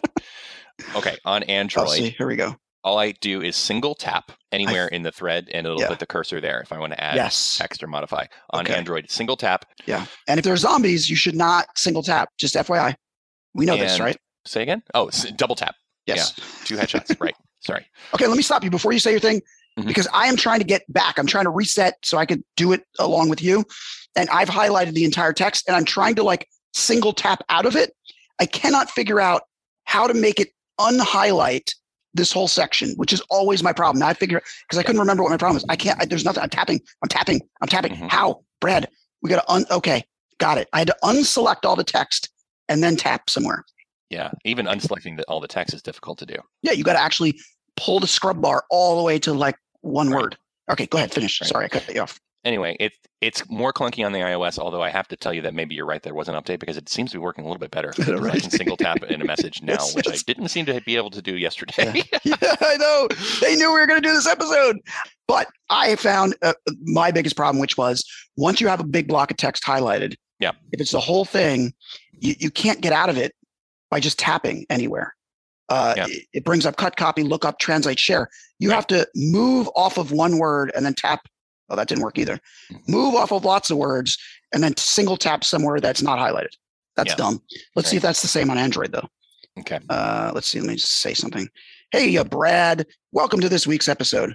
Okay, on Android. Here we go. All I do is single tap anywhere in the thread, and it'll put the cursor there if I want to add text or modify. On Android, single tap. Yeah. And if there's zombies, you should not single tap. Just FYI. We know this, right? Say again? Oh, double tap. Yes. Yeah. 2 headshots. Right. Sorry. Okay, let me stop you before you say your thing, because I am trying to get back. I'm trying to reset so I could do it along with you. And I've highlighted the entire text, and I'm trying to single tap out of it. I cannot figure out how to make it unhighlight this whole section, which is always my problem. Now I figure, because I couldn't remember what my problem is. I can't, there's nothing. I'm tapping. How? Brad, we got to okay. Got it. I had to unselect all the text and then tap somewhere. Yeah. Even unselecting all the text is difficult to do. Yeah. You got to actually pull the scrub bar all the way to one word. Okay. Go ahead. Finish. Sorry. I cut you off. Anyway, it's more clunky on the iOS, although I have to tell you that maybe you're right, there was an update, because it seems to be working a little bit better. Right. I can single tap in a message now, which I didn't seem to be able to do yesterday. Yeah, I know. They knew we were going to do this episode. But I found my biggest problem, which was once you have a big block of text highlighted, if it's the whole thing, you can't get out of it by just tapping anywhere. It brings up cut, copy, look up, translate, share. You have to move off of one word and then tap. Oh, that didn't work either. Move off of lots of words and then single tap somewhere that's not highlighted. That's dumb. Let's see if that's the same on Android, though. Okay. Let's see. Let me just say something. Hey, Brad, welcome to this week's episode.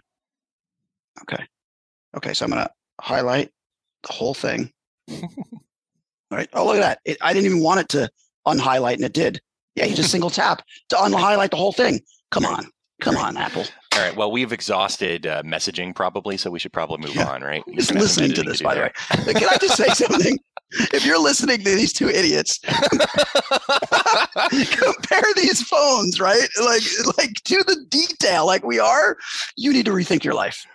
Okay. So I'm going to highlight the whole thing. All right. Oh, look at that. I didn't even want it to unhighlight, and it did. Yeah, you just single tap to unhighlight the whole thing. Come on, Apple. All right. Well, we've exhausted messaging probably, so we should probably move on, right? Just listening to this, by the way. Can I just say something? If you're listening to these two idiots, compare these phones, right? Like to the detail, like we are. You need to rethink your life.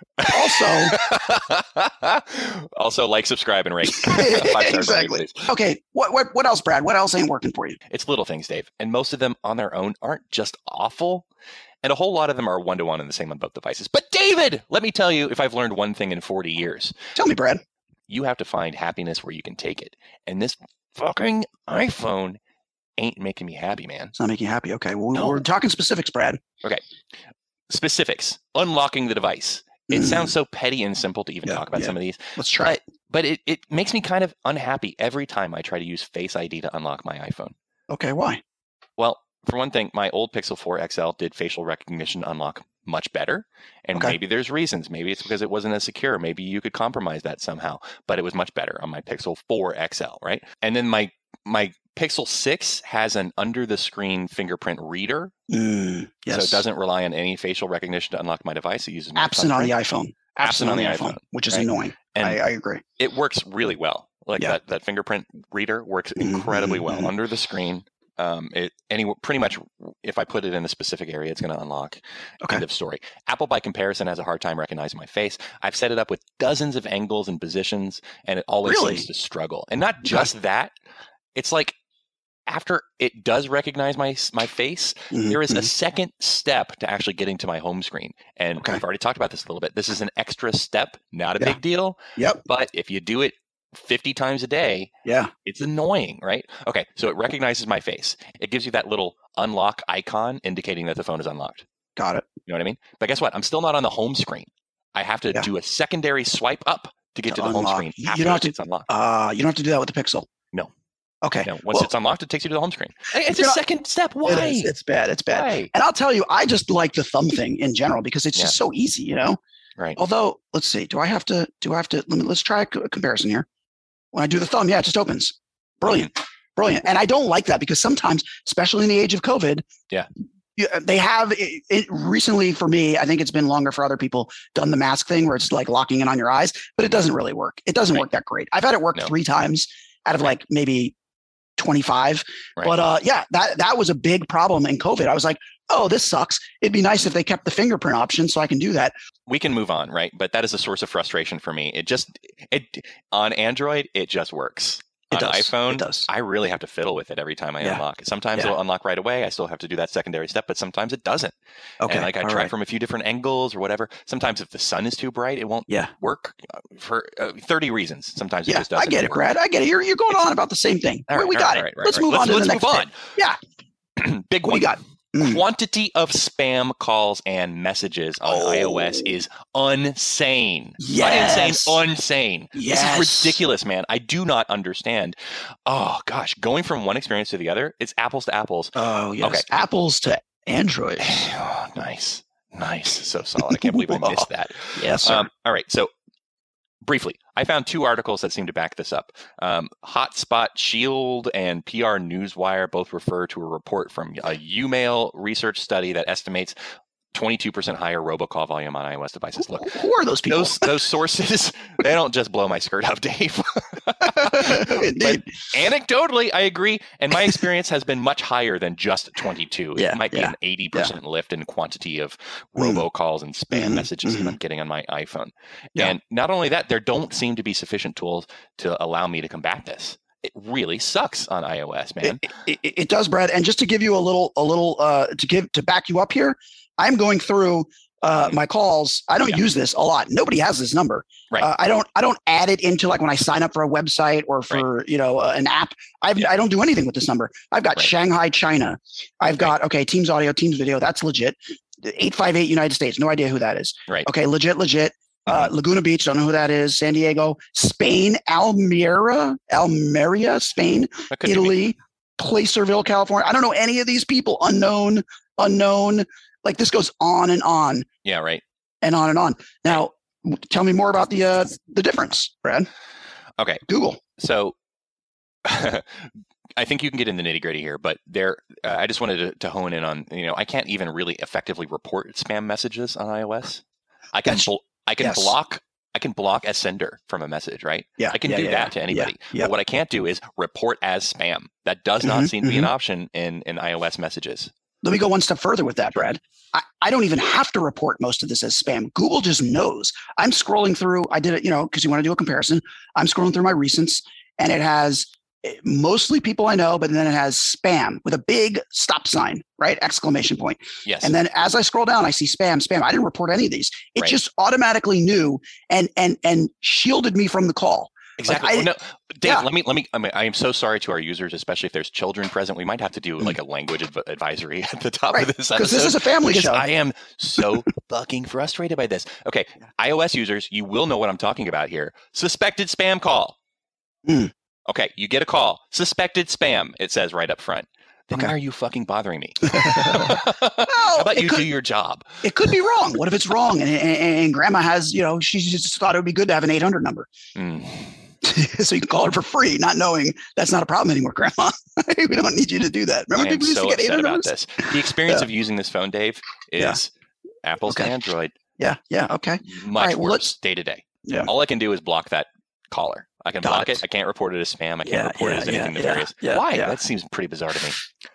Also, like, subscribe, and rate. Exactly. Okay. What else, Brad? What else ain't working for you? It's little things, Dave, and most of them on their own aren't just awful. And a whole lot of them are one-to-one and the same on both devices. But David, let me tell you, if I've learned one thing in 40 years. Tell me, Brad. You have to find happiness where you can take it. And this fucking iPhone ain't making me happy, man. It's not making you happy. Okay. Well, we're talking specifics, Brad. Okay. Specifics. Unlocking the device. It sounds so petty and simple to even talk about some of these. Let's try it. But it makes me kind of unhappy every time I try to use Face ID to unlock my iPhone. Okay. Why? Well, for one thing, my old Pixel 4 XL did facial recognition unlock much better. And maybe there's reasons. Maybe it's because it wasn't as secure. Maybe you could compromise that somehow. But it was much better on my Pixel 4 XL, right? And then my Pixel 6 has an under-the-screen fingerprint reader. Yes. So it doesn't rely on any facial recognition to unlock my device. It uses absent on the iPhone. Absent on the iPhone, which is annoying. And I agree. It works really well. Like that fingerprint reader works incredibly well under the screen. Pretty much if I put it in a specific area, it's going to unlock. End of story. Apple, by comparison, has a hard time recognizing my face. I've set it up with dozens of angles and positions, and it always seems to struggle. And not just that, it's like after it does recognize my face, there is a second step to actually getting to my home screen. And we've already talked about this a little bit. This is an extra step, not a big deal. Yep. But if you do it 50 times a day, it's annoying, right? Okay, so it recognizes my face. It gives you that little unlock icon indicating that the phone is unlocked. Got it. You know what I mean? But guess what? I'm still not on the home screen. I have to do a secondary swipe up to get to the home screen after it's unlocked. You don't have to do that with the Pixel. No. Okay. No, once it's unlocked, it takes you to the home screen. It's a second step. Why? It's bad. It's bad. Why? And I'll tell you, I just like the thumb thing in general because it's just so easy, you know? Right. Although, let's see, let's try a comparison here. When I do the thumb, it just opens. Brilliant. And I don't like that because sometimes, especially in the age of COVID, they have it recently for me, I think it's been longer for other people, done the mask thing where it's like locking in on your eyes, but it doesn't really work. It doesn't work that great. I've had it work 3 times out of like maybe 25. Right. But that was a big problem in COVID. I was like, oh, this sucks. It'd be nice if they kept the fingerprint option so I can do that. We can move on, right? But that is a source of frustration for me. It on Android, it just works. On iPhone, it does. I really have to fiddle with it every time I unlock. Sometimes it'll unlock right away. I still have to do that secondary step, but sometimes it doesn't. Okay. And I try from a few different angles or whatever. Sometimes if the sun is too bright, it won't work for 30 reasons. Sometimes it just doesn't. I get it, Brad. I get it. You're going on about the same thing. We got it. Let's move on to the next thing. Yeah. Big one. What we got? Quantity of spam calls and messages on iOS is insane. Yes. Insane. Yes. This is ridiculous, man. I do not understand. Oh, gosh. Going from one experience to the other, it's apples to apples. Oh, yes. Okay. Apples to Android. Oh, nice. So solid. I can't believe I missed that. Yes, sir. All right. So briefly, I found 2 articles that seem to back this up. Hotspot Shield and PR Newswire both refer to a report from a UMail research study that estimates 22% higher robocall volume on iOS devices. Look, who are those people? Those sources, they don't just blow my skirt up, Dave. But anecdotally, I agree. And my experience has been much higher than just 22. It might be an 80% lift in quantity of robocalls and spam messages that I'm getting on my iPhone. And not only that, there don't seem to be sufficient tools to allow me to combat this. It really sucks on iOS, man. It does, Brad. And just to give you a little to back you up here, I'm going through my calls. I don't use this a lot. Nobody has this number. Right. I don't add it into like when I sign up for a website or for an app. I don't do anything with this number. I've got Shanghai, China. I've got Teams audio, Teams video. That's legit. 858 United States. No idea who that is. Right. Okay. Legit. Laguna Beach. Don't know who that is. San Diego, Spain, Almeria, Spain, Italy, Placerville, California. I don't know any of these people. Unknown. Like this goes on and on. Yeah, right. And on and on. Now, tell me more about the difference, Brad. Okay. Google. So I think you can get in the nitty gritty here, but I just wanted to hone in on, I can't even really effectively report spam messages on iOS. I can block as sender from a message, right? Yeah. I can do that to anybody. Yeah. But what I can't do is report as spam. That does not seem to be an option in iOS messages. Let me go one step further with that, Brad. I don't even have to report most of this as spam. Google just knows. I'm scrolling through. I did it, because you want to do a comparison. I'm scrolling through my recents, and it has mostly people I know, but then it has spam with a big stop sign, right? Exclamation point. Yes. And then as I scroll down, I see spam. I didn't report any of these. It just automatically knew and shielded me from the call. Exactly. Like Dave, let me. I am so sorry to our users, especially if there's children present. We might have to do like a language advisory at the top of this episode. Because this is a family show. I am so fucking frustrated by this. Okay, iOS users, you will know what I'm talking about here. Suspected spam call. Okay, you get a call. Suspected spam, it says right up front. Then why are you fucking bothering me? How about you do your job? It could be wrong. What if it's wrong? And grandma has, she just thought it would be good to have an 800 number. So you can call her for free, not knowing that's not a problem anymore, Grandma. We don't need you to do that. Remember, people used to get 800 numbers? This. The experience of using this phone, Dave, is Apple's to Android. Yeah. Okay. Much worse day to day. Yeah. All I can do is block that caller. I can block it. I can't report it as spam. I can't report it as anything nefarious. Why? That seems pretty bizarre to me.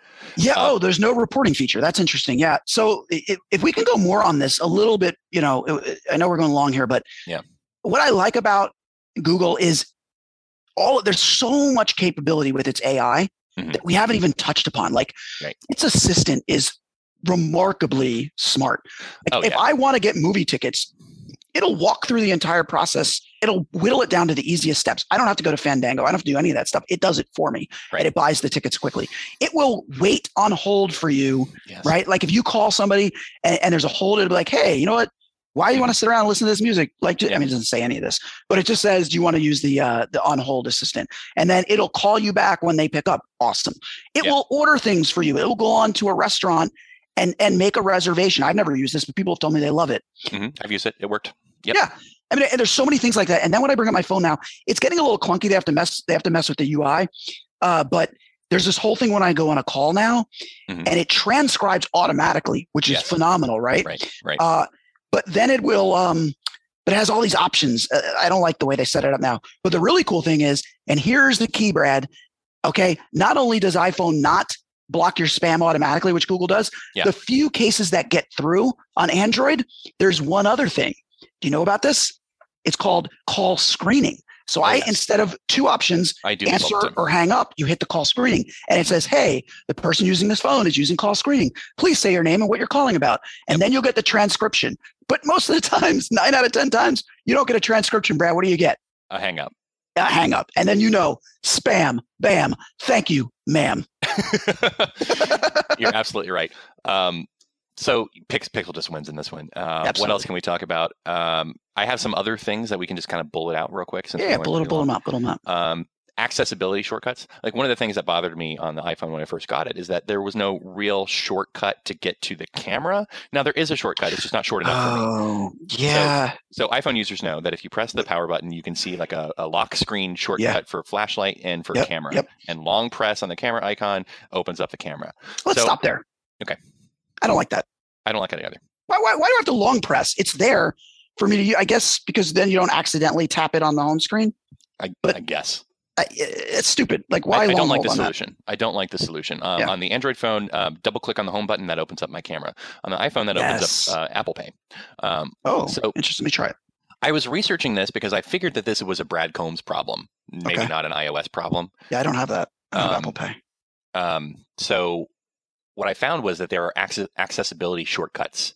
Yeah. There's no reporting feature. That's interesting. Yeah. So if we can go more on this a little bit, I know we're going long here, but what I like about Google is there's so much capability with its AI that we haven't even touched upon. Like its assistant is remarkably smart. Like, if I want to get movie tickets, it'll walk through the entire process. It'll whittle it down to the easiest steps. I don't have to go to Fandango. I don't have to do any of that stuff. It does it for me. And it buys the tickets quickly. It will wait on hold for you, right? Like if you call somebody and there's a hold, it'll be like, hey, you know what? Why do you want to sit around and listen to this music? Like, I mean, it doesn't say any of this, but it just says, do you want to use the on hold assistant? And then it'll call you back when they pick up. Awesome. It will order things for you. It will go on to a restaurant and make a reservation. I've never used this, but people have told me they love it. I've used it. It worked. Yep. Yeah. I mean, and there's so many things like that. And then when I bring up my phone now, it's getting a little clunky. They have to mess with the UI. But there's this whole thing when I go on a call now, and it transcribes automatically, which is phenomenal, right? Right. But then it will, but it has all these options. I don't like the way they set it up now. But the really cool thing is, and here's the key, Brad. Okay, not only does iPhone not block your spam automatically, which Google does, the few cases that get through on Android, there's one other thing. Do you know about this? It's called call screening. So instead of two options, answer or hang up, you hit the call screening. And it says, hey, the person using this phone is using call screening. Please say your name and what you're calling about. And then you'll get the transcription. But most of the times, 9 out of 10 times, you don't get a transcription, Brad. What do you get? A hang up. A hang up. And then spam, bam, thank you, ma'am. You're absolutely right. So Pixel just wins in this one. What else can we talk about? I have some other things that we can just kind of bullet out real quick. Pull them up. Accessibility shortcuts. Like one of the things that bothered me on the iPhone when I first got it is that there was no real shortcut to get to the camera. Now there is a shortcut. It's just not short enough for me. Oh, yeah. So iPhone users know that if you press the power button, you can see like a lock screen shortcut for flashlight and for camera. And long press on the camera icon opens up the camera. Let's stop there. Okay. I don't like that. I don't like it either. Why do I have to long press? It's there for me to use, I guess, because then you don't accidentally tap it on the home screen. I guess. It's stupid. Like, why? I don't like the solution. I don't like the solution. On the Android phone, double click on the home button. That opens up my camera. On the iPhone, that opens up Apple Pay. So interesting. Let me try it. I was researching this because I figured that this was a Brad Combs problem, maybe not an iOS problem. Yeah, I don't have that. I don't have Apple Pay. So what I found was that there are accessibility shortcuts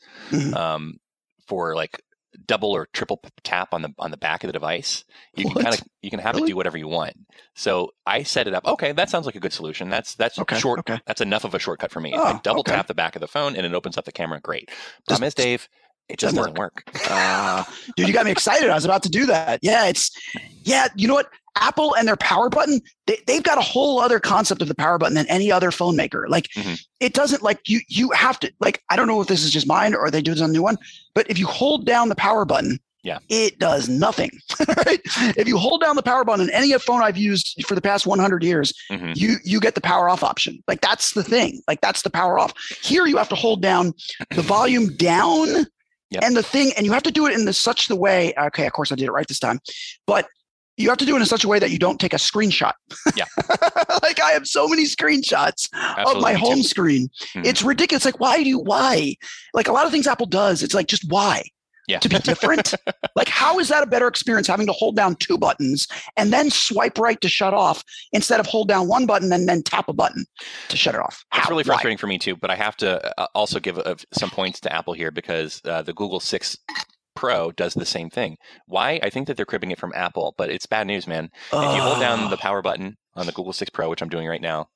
for like double or triple tap on the back of the device. You can have it do whatever you want. So I set it up. Okay, that sounds like a good solution. That's short. Okay. That's enough of a shortcut for me. If I double tap the back of the phone and it opens up the camera, great. Problem is, Dave, it just doesn't work. Dude, you got me excited. I was about to do that. You know what? Apple and their power button, they've got a whole other concept of the power button than any other phone maker. Like it doesn't like you have to, like, I don't know if this is just mine or they do this on a new one, but if you hold down the power button, it does nothing. Right? If you hold down the power button in any phone I've used for the past 100 years, you get the power off option. Like that's the thing. Like that's the power off. Here you have to hold down the volume down and the thing, and you have to do it in such the way. Okay, of course I did it right this time, but you have to do it in such a way that you don't take a screenshot. Yeah. Like I have so many screenshots of my home screen. It's ridiculous. Like, why? Like a lot of things Apple does, it's like, just why? to be different? Like, how is that a better experience, having to hold down 2 buttons and then swipe right to shut off instead of hold down 1 button and then tap a button to shut it off? It's really frustrating for me too, but I have to also give some points to Apple here, because the Google 6 Pro does the same thing. Why? I think that they're cribbing it from Apple, but it's bad news, man. If you hold down the power button on the Google 6 Pro, which I'm doing right now,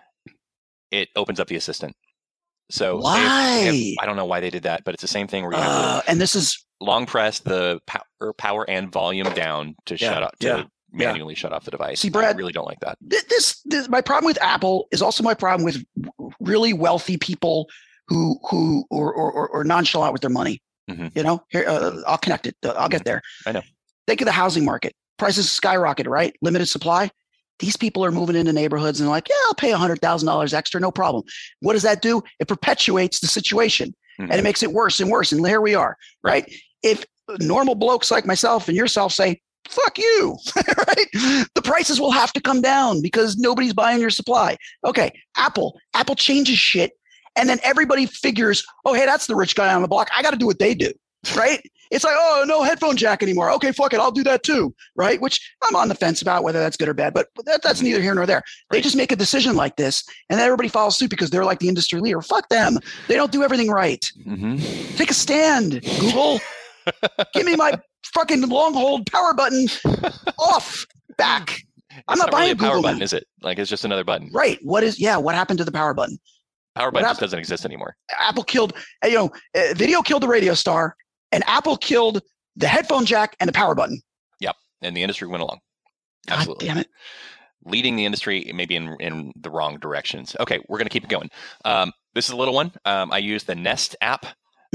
it opens up the assistant. So why? I don't know why they did that, but it's the same thing where you have to and this is long press the power and volume down to shut up manually shut off the device. See, Brad, I really don't like that. This my problem with Apple is also my problem with really wealthy people who are nonchalant with their money. Mm-hmm. You know, here I'll connect it. I'll get there. I know. Think of the housing market. Prices skyrocket, right? Limited supply. These people are moving into neighborhoods and like, yeah, I'll pay $100,000 extra, no problem. What does that do? It perpetuates the situation, and it makes it worse and worse. And here we are, right? If normal blokes like myself and yourself say, fuck you, right? The prices will have to come down because nobody's buying your supply. Okay, Apple changes shit. And then everybody figures, oh, hey, that's the rich guy on the block. I got to do what they do, right? It's like, oh, no headphone jack anymore. Okay, fuck it. I'll do that too, right? Which I'm on the fence about whether that's good or bad, but that's neither here nor there. They just make a decision like this, and then everybody follows suit because they're like the industry leader. Fuck them. They don't do everything right. Mm-hmm. Take a stand, Google. Give me my fucking long hold power button off back. I'm not buying really a power Google button, now. is it? Like, it's just another button. Right. What happened to the power button? Power button just doesn't exist anymore. Apple killed, video killed the radio star, and Apple killed the headphone jack and the power button. Yep. And the industry went along. Absolutely. God damn it. Leading the industry maybe in the wrong directions. Okay, we're going to keep it going. This is a little one. I use the Nest app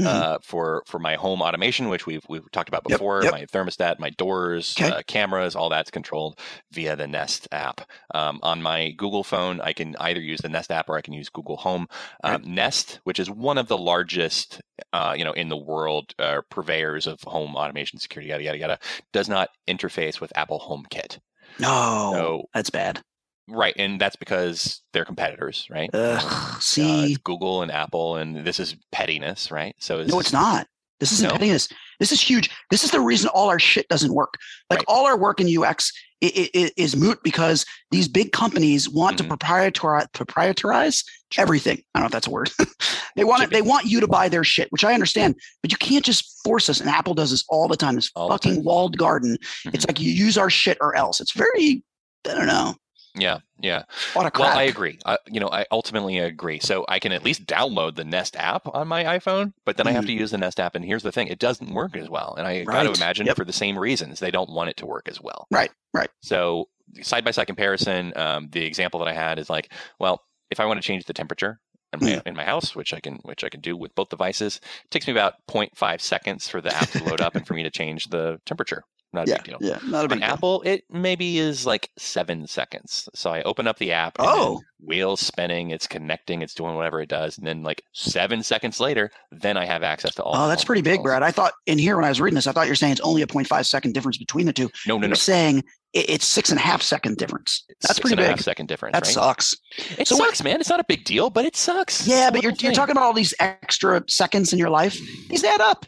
for my home automation, which we've talked about before. Yep. My thermostat, my doors, cameras, all that's controlled via the Nest app. On my Google phone, I can either use the Nest app or I can use Google Home. Nest, which is one of the largest, in the world, purveyors of home automation, security, yada yada yada, does not interface with Apple HomeKit. No, so, that's bad. Right, and that's because they're competitors, right? See, Google and Apple, and this is pettiness, right? So no, it's not. This isn't pettiness. This is huge. This is the reason all our shit doesn't work. Like all our work in UX is moot because these big companies want to proprietarize everything. I don't know if that's a word. They want you to buy their shit, which I understand, but you can't just force us. And Apple does this all the time. This fucking walled garden. It's like you use our shit or else. It's very, I don't know. Yeah. Well, I agree. I ultimately agree. So I can at least download the Nest app on my iPhone, but then I have to use the Nest app. And here's the thing: it doesn't work as well. And I got to imagine for the same reasons they don't want it to work as well. Right. So side by side comparison, the example that I had is like, well, if I want to change the temperature in my house, which I can do with both devices, it takes me about 0.5 seconds for the app to load up and for me to change the temperature. Not a big deal. Yeah, not a big deal. Apple, it maybe is like 7 seconds. So I open up the app, wheels spinning, it's connecting, it's doing whatever it does. And then like 7 seconds later, then I have access to all. Oh, that's pretty big, Brad. I thought in here when I was reading this, I thought you're saying it's only a 0.5 second difference between the two. No. You're saying it's 6.5 second difference. That's pretty big. 6.5 second difference. That sucks. It sucks, man. It's not a big deal, but it sucks. Yeah, but you're talking about all these extra seconds in your life. These add up.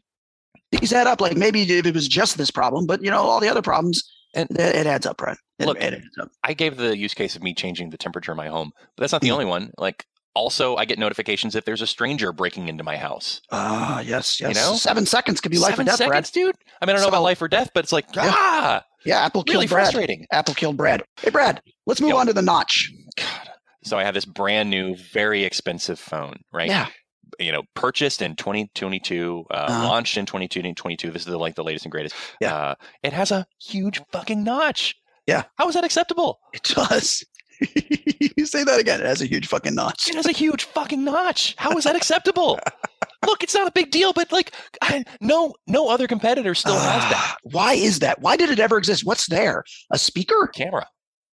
Like maybe if it was just this problem, but all the other problems, and it adds up, right? Look, it adds up. I gave the use case of me changing the temperature in my home, but that's not the only one. Like, also, I get notifications if there's a stranger breaking into my house. Yes. 7 seconds could be life or death, 7 seconds, dude. I mean, I don't know about life or death, but it's like, Yeah, Apple killed really Brad. Frustrating. Apple killed Brad. Hey, Brad, let's move on to the Notch. God. So I have this brand new, very expensive phone, right? Yeah. Purchased in 2022, launched in 2022. This is the latest and greatest. Yeah. It has a huge fucking notch. Yeah. How is that acceptable? It does. You say that again. It has a huge fucking notch. It has a huge fucking notch. How is that acceptable? Look, it's not a big deal, but no other competitor still has that. Why is that? Why did it ever exist? What's there? A speaker? Camera.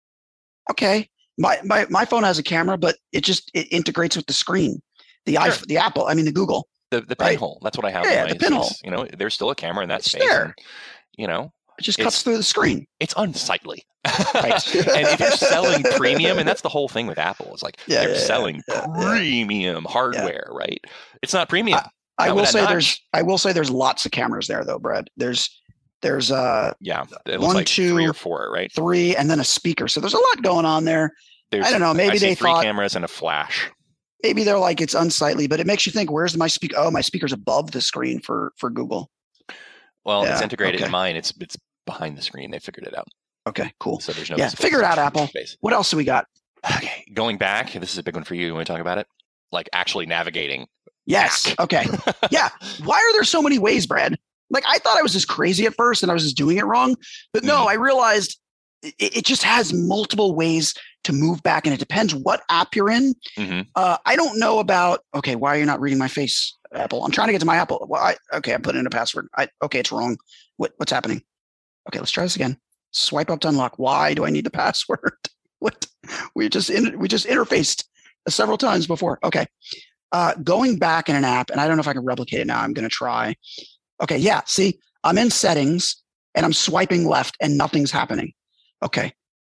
Okay. My phone has a camera, but it integrates with the screen. The iPhone, the Apple, the Google. The pinhole. That's what I have. Yeah, the pinhole. There's still a camera in that space. There. And, it just cuts through the screen. It's unsightly. Right. And if you're selling premium, and that's the whole thing with Apple, is like they're selling premium hardware, right? It's not premium. I will say there's lots of cameras there though, Brad. There's it looks 1, like 2, 3 or 4, right? 3, and then a speaker. So there's a lot going on there. I don't know. Maybe they three thought cameras and a flash. Maybe they're like, it's unsightly, but it makes you think, where's my speaker? Oh, my speaker's above the screen for Google. Well, it's integrated in mine. It's behind the screen. They figured it out. Okay, cool. So there's no figure it out, Apple. Space. What else do we got? Okay, going back. This is a big one for you. You want to talk about it? Like actually navigating. Yes. Back. Okay. Yeah. Why are there so many ways, Brad? Like I thought I was just crazy at first and I was just doing it wrong. But no, I realized it just has multiple ways to move back, and it depends what app you're in. I don't know about, okay, why are you not reading my face, Apple? I'm trying to get to my Apple. Well, I put in a password. Okay, it's wrong. What's happening? Okay, let's try this again. Swipe up to unlock. Why do I need the password? What? We just interfaced several times before. Okay. Going back in an app, and I don't know if I can replicate it now. I'm going to try. Okay, yeah, see, I'm in settings, and I'm swiping left, and nothing's happening. Okay.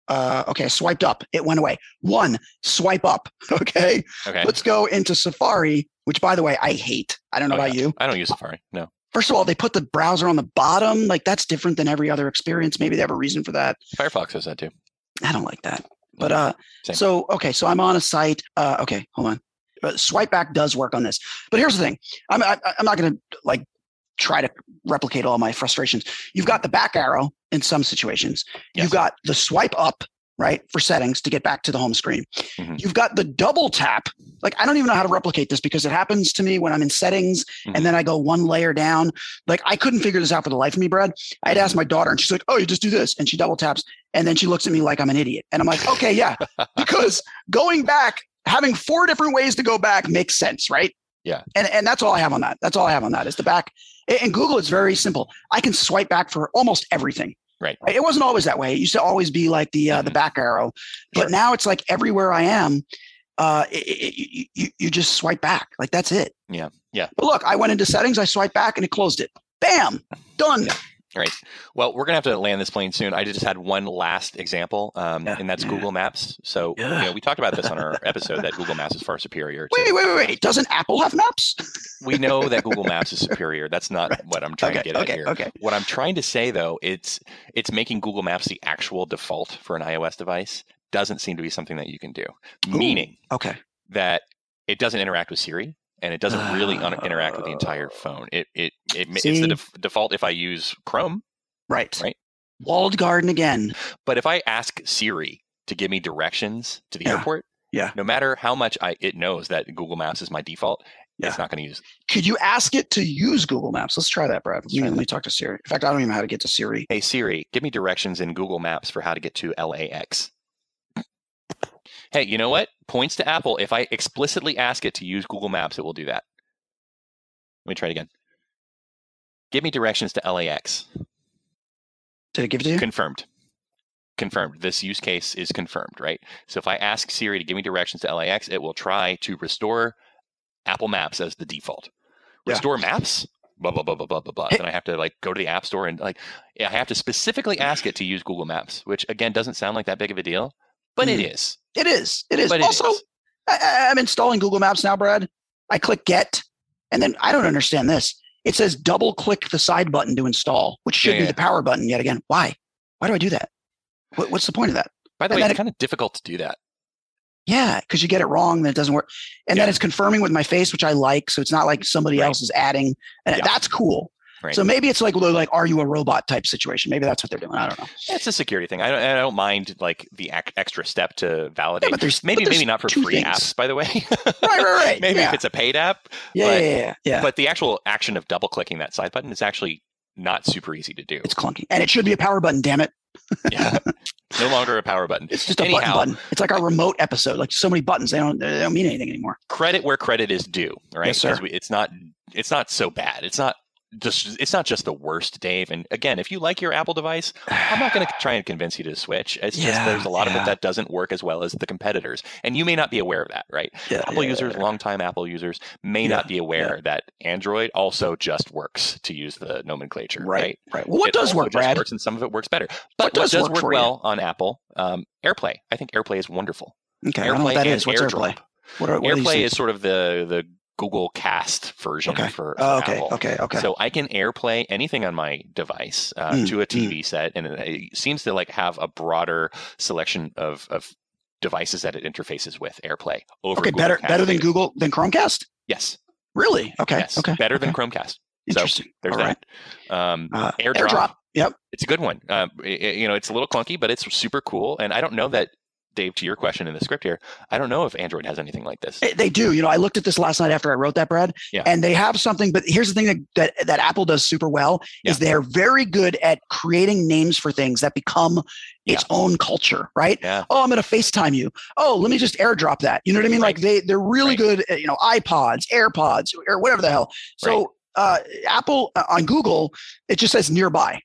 I swiped up. It went away. 1, swipe up. Okay. Let's go into Safari, which, by the way, I hate. I don't know about you. I don't use Safari. No. First of all, they put the browser on the bottom. Like that's different than every other experience. Maybe they have a reason for that. Firefox does that too. I don't like that. But so I'm on a site. Okay, hold on. Swipe back does work on this. But here's the thing. I'm not going to try to replicate all my frustrations. You've got the back arrow in some situations. Yes. You've got the swipe up, right, for settings to get back to the home screen. You've got the double tap. Like, I don't even know how to replicate this because it happens to me when I'm in settings and then I go one layer down. Like, I couldn't figure this out for the life of me, Brad. I'd ask my daughter and she's like, oh, you just do this. And she double taps. And then she looks at me like I'm an idiot. And I'm like, okay, yeah, because going back, having 4 different ways to go back makes sense, right? Yeah. And that's all I have on that. That's all I have on that is the back. In Google, it's very simple. I can swipe back for almost everything. Right. It wasn't always that way. It used to always be like the back arrow, but now it's like everywhere I am, you just swipe back. Like that's it. Yeah. Yeah. But look, I went into settings, I swiped back and it closed it. Bam, done. Yeah. Right. Well, we're going to have to land this plane soon. I just had one last example, and that's Google Maps. So we talked about this on our episode that Google Maps is far superior. Wait. Doesn't Apple have maps? We know that Google Maps is superior. That's not what I'm trying to get at here. Okay. What I'm trying to say, though, it's making Google Maps the actual default for an iOS device doesn't seem to be something that you can do. Ooh, meaning that it doesn't interact with Siri. And it doesn't really interact with the entire phone. It's the default if I use Chrome. Right. Walled garden again. But if I ask Siri to give me directions to the airport, no matter how much it knows that Google Maps is my default, it's not going to use it. Could you ask it to use Google Maps? Let's try that, Brad. Let me talk to Siri. In fact, I don't even know how to get to Siri. Hey, Siri, give me directions in Google Maps for how to get to LAX. Hey, you know what? Points to Apple. If I explicitly ask it to use Google Maps, it will do that. Let me try it again. Give me directions to LAX. Did it give it to you? Confirmed. This use case is confirmed, right? So if I ask Siri to give me directions to LAX, it will try to restore Apple Maps as the default. Restore maps? Blah, blah, blah, blah, blah, blah, blah. Then I have to go to the App Store and I have to specifically ask it to use Google Maps, which again doesn't sound like that big of a deal. But it is. It is. But also, I'm installing Google Maps now, Brad. I click Get, and then I don't understand this. It says double click the side button to install, which should be the power button yet again. Why? Why do I do that? What's the point of that? By the way, it's kind of difficult to do that. Yeah, because you get it wrong, then it doesn't work. And then it's confirming with my face, which I like. So it's not like somebody else is adding. And that's cool. Right. So maybe it's like, are you a robot type situation? Maybe that's what they're doing. I don't know. It's a security thing. I don't mind the extra step to validate. Yeah, but maybe not for free apps, by the way. Right. Maybe if it's a paid app. Yeah. But the actual action of double clicking that side button is actually not super easy to do. It's clunky, and it should be a power button. Damn it. Yeah. No longer a power button. It's just a button. It's like our remote episode. Like so many buttons, they don't mean anything anymore. Credit where credit is due. Right. Yes, sir. It's not so bad. It's not just the worst, Dave. And again, if you like your Apple device, I'm not going to try and convince you to switch. It's just there's a lot of it that doesn't work as well as the competitors. And you may not be aware of that, right? Apple users, longtime Apple users, may not be aware that Android also just works, to use the nomenclature, right? Well, what does work, Brad? Works, and some of it works better. But what does work well on Apple? AirPlay. I think AirPlay is wonderful. Okay, AirPlay, I don't know what that is. What's AirPlay? AirPlay is sort of the Google Cast version for okay. Apple. Okay. So I can AirPlay anything on my device to a TV set, and it seems to like have a broader selection of devices that it interfaces with AirPlay over. Okay, Google better than Chromecast. Yes. Really? Okay. Yes. Okay. Better than Chromecast. Interesting. So there's that. AirDrop. Yep. It's a good one. It's a little clunky, but it's super cool. And I don't know that, Dave, to your question in the script here, I don't know if Android has anything like this. They do. I looked at this last night after I wrote that, Brad, and they have something. But here's the thing that Apple does super well is they're very good at creating names for things that become its own culture, right? Yeah. Oh, I'm going to FaceTime you. Oh, let me just AirDrop that. You know what I mean? Right. Like they're really good at, iPods, AirPods, or whatever the hell. So Apple on Google, it just says nearby.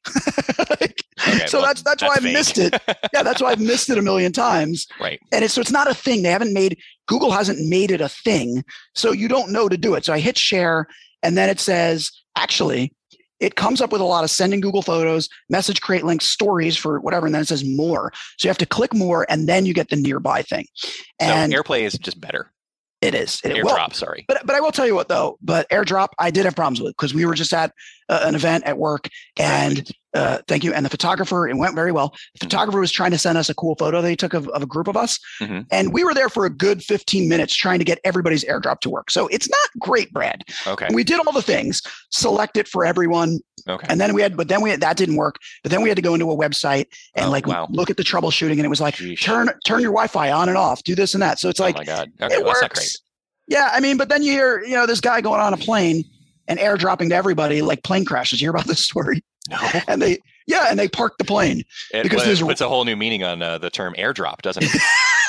So that's why I've missed it. Yeah, that's why I've missed it a million times. Right. And it's not a thing. Google hasn't made it a thing. So you don't know to do it. So I hit share, and then it says, actually, it comes up with a lot of sending Google Photos, message, create links, stories for whatever, and then it says more. So you have to click more, and then you get the nearby thing. And so AirPlay is just better. It is. AirDrop, sorry. But I will tell you what, though. But AirDrop, I did have problems with because we were just at an event at work, and thank you. And the photographer, it went very well. The photographer was trying to send us a cool photo that he took of a group of us, and we were there for a good 15 minutes trying to get everybody's AirDrop to work. So it's not great, Brad. Okay. And we did all the things, select it for everyone. Okay. And then that didn't work. But then we had to go into a website and look at the troubleshooting, and it was like, turn your Wi-Fi on and off, do this and that. So it's like, oh my God. Okay, it works. That's not great. Yeah, I mean, but then you hear, this guy going on a plane and airdropping to everybody like plane crashes. You hear about this story? No. And they parked the plane. It puts a whole new meaning on the term airdrop, doesn't it?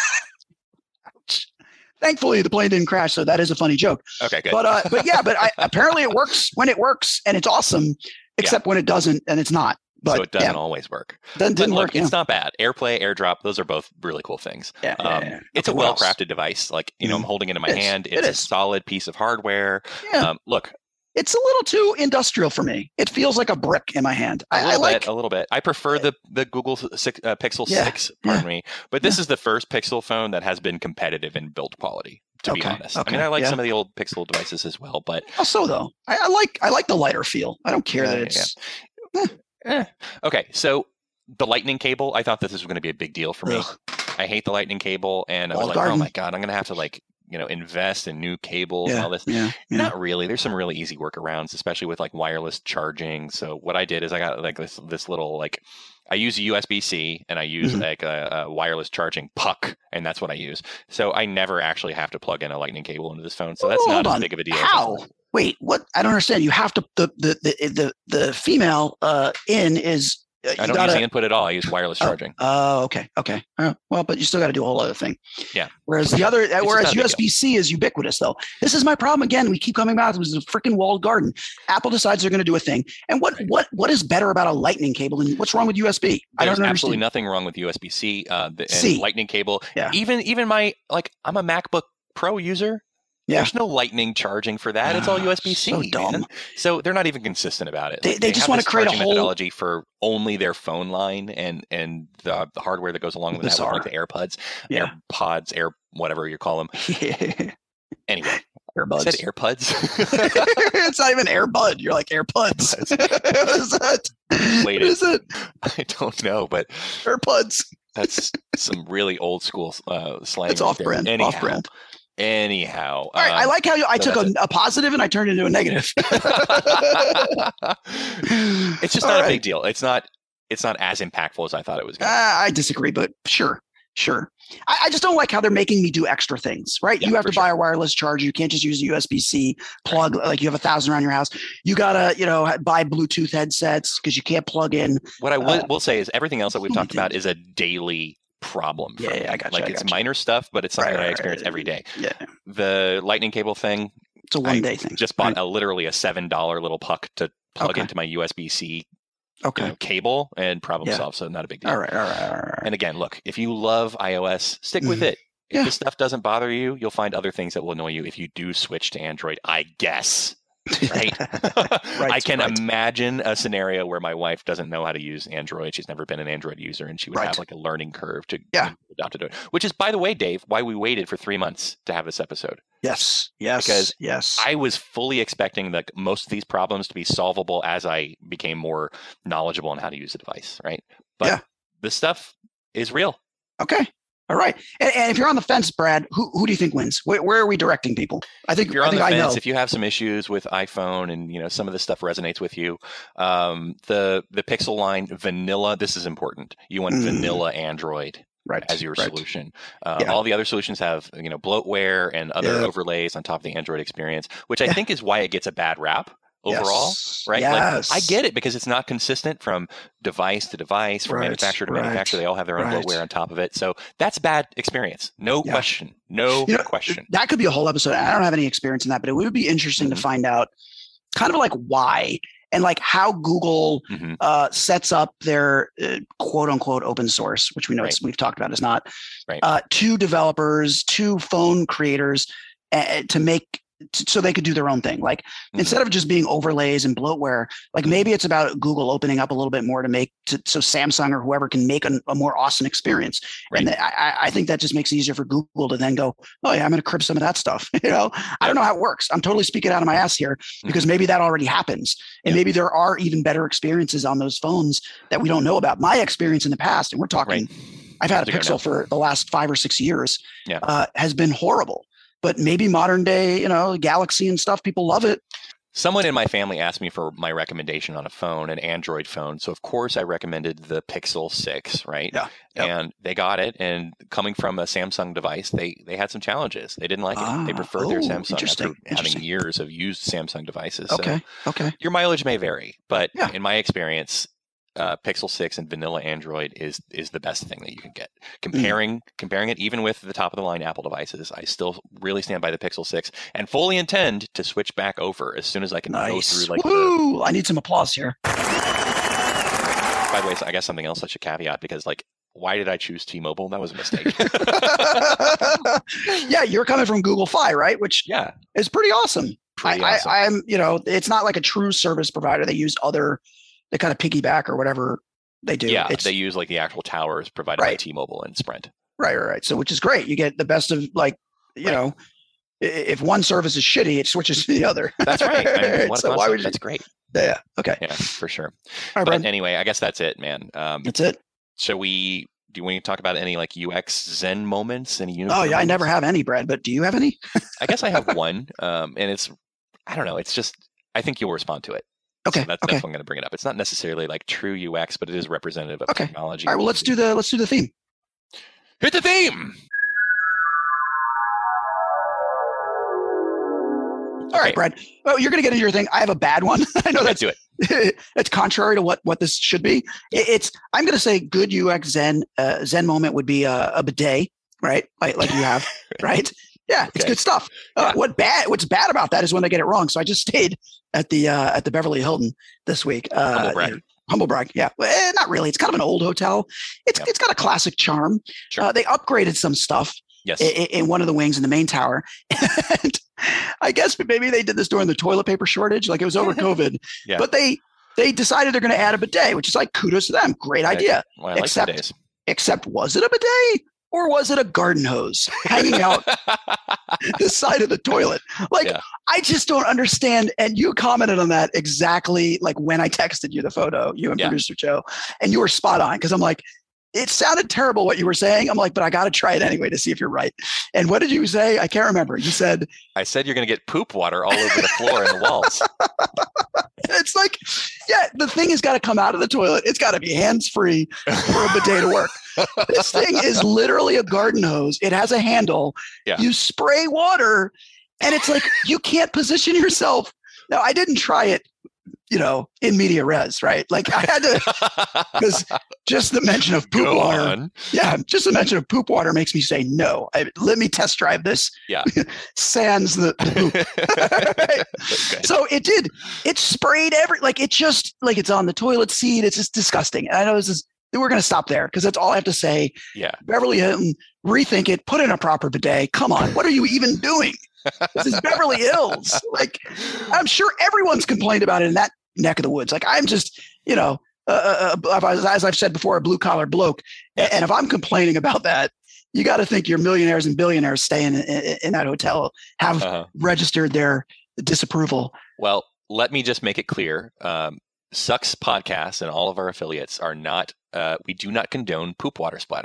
Thankfully, the plane didn't crash, so that is a funny joke. Okay, good. But apparently it works when it works, and it's awesome, except when it doesn't, and it's not. But, so it doesn't always work. Didn't work. It's not bad. AirPlay, AirDrop, those are both really cool things. It's a well-crafted device. Like, I'm holding it in my hand. It's a solid piece of hardware. Yeah. Look. It's a little too industrial for me. It feels like a brick in my hand. A little bit. I prefer the Google Pixel 6, pardon me. But this is the first Pixel phone that has been competitive in build quality, to be honest. Okay. I mean, I like some of the old Pixel devices as well, but also though, I like the lighter feel. I don't care that it's Okay, so the lightning cable, I thought this was going to be a big deal for me. I hate the lightning cable, and I was like, oh my God, I'm going to have to invest in new cables and all this. Not really. There's some really easy workarounds, especially with like wireless charging. So what I did is I got like this little I use a USB-C and I use like a wireless charging puck, and that's what I use. So I never actually have to plug in a lightning cable into this phone. So that's not as big of a deal. How? Wait, what? I don't understand. You have to the female in is. I don't use the input at all. I use wireless charging. Oh, okay. Well, but you still got to do a whole other thing. Yeah. Whereas USB-C is ubiquitous, though. This is my problem again. We keep coming back. It was a freaking walled garden. Apple decides they're going to do a thing. And what is better about a lightning cable and what's wrong with USB? I don't understand. Absolutely nothing wrong with USB-C and lightning cable. Yeah. Even my I'm a MacBook Pro user. Yeah. There's no lightning charging for that. It's all USB-C. So dumb. Man. So they're not even consistent about it. They just want to create a whole methodology for only their phone line and the hardware that goes along with that, like the AirPods, AirPods, whatever you call them. Anyway, AirBuds. I said AirPods. It's not even AirBud. You're like AirPuds. What is that? What is it? I don't know, but AirPuds. That's some really old school slang. It's off-brand. Off-brand. Anyhow, all right. I like how I took a positive and I turned it into a negative. It's just not a big deal. It's not as impactful as I thought it was going to be. I disagree, but sure. I just don't like how they're making me do extra things, right? You have to buy a wireless charger. You can't just use a USB-C plug. Like you have 1,000 around your house. You got to, buy Bluetooth headsets because you can't plug in. What I will say is everything else that we've talked about is a daily problem for me. I got you. It's minor stuff, but it's something that I experience every day. Yeah. The lightning cable thing. It's a one-day thing. Just bought literally a $7 little puck to plug into my USB-C cable and problem solved. So not a big deal. All right. And again, look, if you love iOS, stick with it. If this stuff doesn't bother you, you'll find other things that will annoy you if you do switch to Android, I guess. Right. I can imagine a scenario where my wife doesn't know how to use Android. She's never been an Android user, and she would have like a learning curve to adopt it. Which is, by the way, Dave, why we waited for 3 months to have this episode. Yes. Because I was fully expecting that most of these problems to be solvable as I became more knowledgeable on how to use the device, right? But this stuff is real. Okay. All right. And if you're on the fence, Brad, who do you think wins? Where are we directing people? I think if you're on the fence, if you have some issues with iPhone and some of this stuff resonates with you, the Pixel line vanilla, this is important. You want vanilla Android as your solution. All the other solutions have bloatware and other overlays on top of the Android experience, which I think is why it gets a bad rap. Overall, right? Yes. Like, I get it because it's not consistent from device to device, from manufacturer to manufacturer. They all have their own bloatware on top of it. So that's bad experience. No question. No question. That could be a whole episode. I don't have any experience in that, but it would be interesting to find out kind of like why and like how Google sets up their quote unquote open source, which we know we've talked about is not, to developers, to phone creators to make so they could do their own thing. Like instead of just being overlays and bloatware, like maybe it's about Google opening up a little bit more so Samsung or whoever can make a more awesome experience. And I think that just makes it easier for Google to then go, oh yeah, I'm going to crib some of that stuff. I don't know how it works. I'm totally speaking out of my ass here because maybe that already happens. And maybe there are even better experiences on those phones that we don't know about. My experience in the past, and we're talking, I've had a Pixel for the last 5 or 6 years, has been horrible. But maybe modern day, Galaxy and stuff, people love it. Someone in my family asked me for my recommendation on a phone, an Android phone. So, of course, I recommended the Pixel 6, right? Yeah. And they got it. And coming from a Samsung device, they had some challenges. They didn't like it. They preferred their Samsung after having years of used Samsung devices. Okay. Your mileage may vary. But in my experience, Pixel 6 and vanilla Android is the best thing that you can get. Comparing it even with the top of the line Apple devices, I still really stand by the Pixel 6 and fully intend to switch back over as soon as I can go through I need some applause here. By the way, so I guess something else I should caveat because why did I choose T-Mobile? That was a mistake. Yeah, you're coming from Google Fi, right? Which is pretty awesome. I'm it's not like a true service provider. They use they kind of piggyback or whatever they do. Yeah, they use the actual towers provided by T-Mobile and Sprint. Right. So which is great. You get the best of if one service is shitty, it switches to the other. That's right. So why would you? That's great. Yeah. Okay. Yeah, for sure. All right, but anyway, I guess that's it, man. That's it. Do you want to talk about any UX Zen moments? Any I never have any, Brad. But do you have any? I guess I have one, and it's I don't know. It's just I think you'll respond to it. Okay. So that's why I'm going to bring it up. It's not necessarily true UX, but it is representative of technology. All right. Well, let's do the theme. Hit the theme. All right, Brad. Oh, you're going to get into your thing. I have a bad one. I know Let's do it. It's contrary to what this should be. I'm going to say good UX Zen moment would be a bidet, right? Like you have, right? Yeah, it's good stuff. What's bad about that is when they get it wrong. So I just stayed at the Beverly Hilton this week. Humble brag. Yeah, not really. It's kind of an old hotel. It's got a classic charm. Sure. They upgraded some stuff. Yes. In one of the wings in the main tower. And I guess maybe they did this during the toilet paper shortage, like it was over COVID. But they decided they're going to add a bidet, which is kudos to them. Great idea. Well, except was it a bidet? Or was it a garden hose hanging out the side of the toilet? I just don't understand. And you commented on that exactly when I texted you the photo, you and producer Joe, and you were spot on. Cause I'm like, it sounded terrible what you were saying. I'm like, but I got to try it anyway to see if you're right. And what did you say? I can't remember. You said, I said, you're going to get poop water all over the floor and the walls. It's the thing has got to come out of the toilet. It's got to be hands-free for a bidet to work. This thing is literally a garden hose. It has a handle. Yeah. You spray water and it's you can't position yourself. Now, I didn't try it, in media res, right? I had to, because just the mention of poop water. Yeah. Just the mention of poop water makes me say, no, let me test drive this. Yeah. Sans the poop. Okay. So it sprayed it's on the toilet seat. It's just disgusting. And I know we're going to stop there because that's all I have to say. Yeah. Beverly Hilton, rethink it, put in a proper bidet. Come on. What are you even doing? This is Beverly Hills. Like, I'm sure everyone's complained about it in that neck of the woods. Like, I'm just, as I've said before, a blue collar bloke. Yes. And if I'm complaining about that, you got to think your millionaires and billionaires staying in that hotel have registered their disapproval. Well, let me just make it clear. Sucks Podcast and all of our affiliates are not, we do not condone poop water splatter.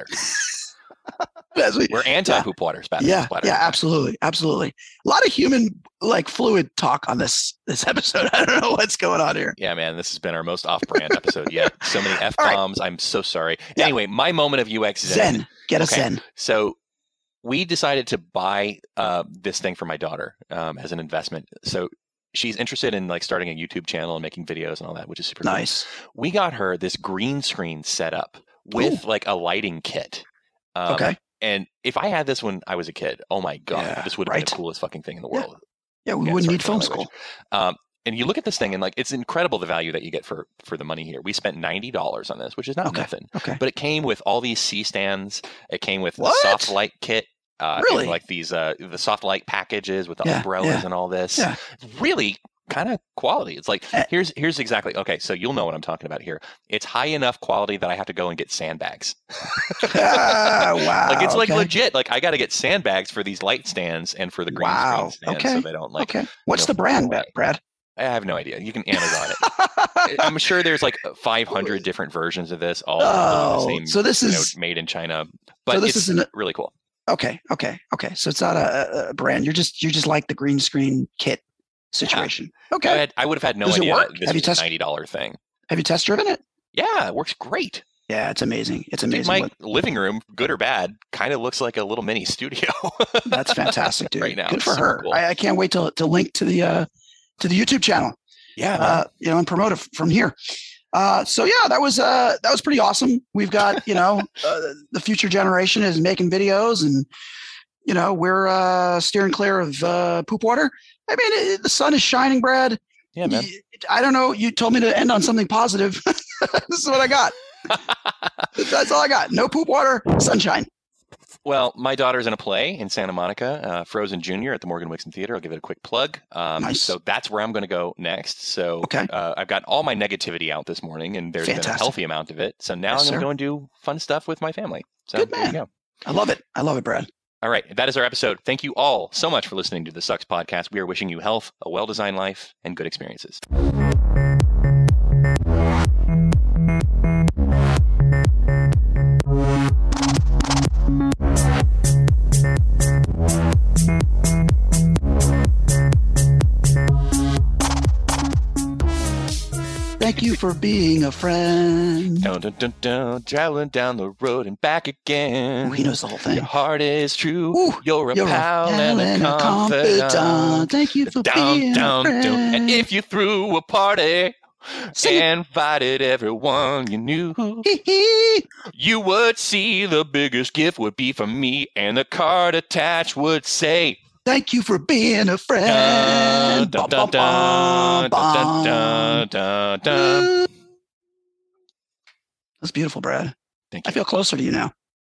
We're anti poop water splatter. Yeah, absolutely. Absolutely. A lot of human fluid talk on this episode. I don't know what's going on here. Yeah, man, this has been our most off-brand episode yet. So many F-bombs. Right. I'm so sorry. Yeah. Anyway, my moment of UX Zen. Get a Zen. So we decided to buy this thing for my daughter as an investment. So she's interested in starting a YouTube channel and making videos and all that, which is super nice. Cool. We got her this green screen set up with a lighting kit. Okay. And if I had this when I was a kid, oh my God, this would have been the coolest fucking thing in the world. Yeah, we wouldn't need film school. And you look at this thing and it's incredible the value that you get for the money here. We spent $90 on this, which is not nothing. Okay. But it came with all these C-stands. It came with the soft light kit. Really? These the soft light packages with the umbrellas and all this. Yeah. Really kind of quality. It's here's exactly so you'll know what I'm talking about here. It's high enough quality that I have to go and get sandbags. Wow. It's legit. I got to get sandbags for these light stands and for the green screen stands so they don't What's the brand, Brad? I have no idea. You can Amazon it. I'm sure there's 500 different versions of this, all the same. So this is made in China, but it's really cool. Okay. So it's not a brand. You're just like the green screen kit situation. Yeah. Okay. I would have had no idea this was a $90 thing. Have you test driven it? Yeah, it works great. Yeah, it's amazing. It's amazing. Dude, my living room, good or bad, kind of looks like a little mini studio. That's fantastic, dude. Right now, good for her. Cool. I can't wait to link to the YouTube channel. Yeah, and promote it from here. That was pretty awesome. We've got the future generation is making videos, and we're steering clear of poop water. I mean, the sun is shining, Brad. Yeah, man. I don't know. You told me to end on something positive. This is what I got. That's all I got. No poop water, sunshine. Well, my daughter's in a play in Santa Monica, Frozen Jr. at the Morgan Wixon Theater. I'll give it a quick plug. Nice. So that's where I'm going to go next. So I've got all my negativity out this morning, and there's been a healthy amount of it. So now I'm going to go and do fun stuff with my family. So good, man. There you go. I love it, Brad. All right. That is our episode. Thank you all so much for listening to the Sucks Podcast. We are wishing you health, a well-designed life, and good experiences. Thank you for being a friend. Dun, dun, dun, dun, traveling down the road and back again. Ooh, he knows the whole thing. Your heart is true. Ooh, you're a pal and a confidant. Thank you for being a friend. And if you threw a party and invited everyone you knew, you would see the biggest gift would be from me, and the card attached would say, thank you for being a friend. Dun, dun, dun, dun, dun, dun, dun. That's beautiful, Brad. Thank you. I feel closer to you now.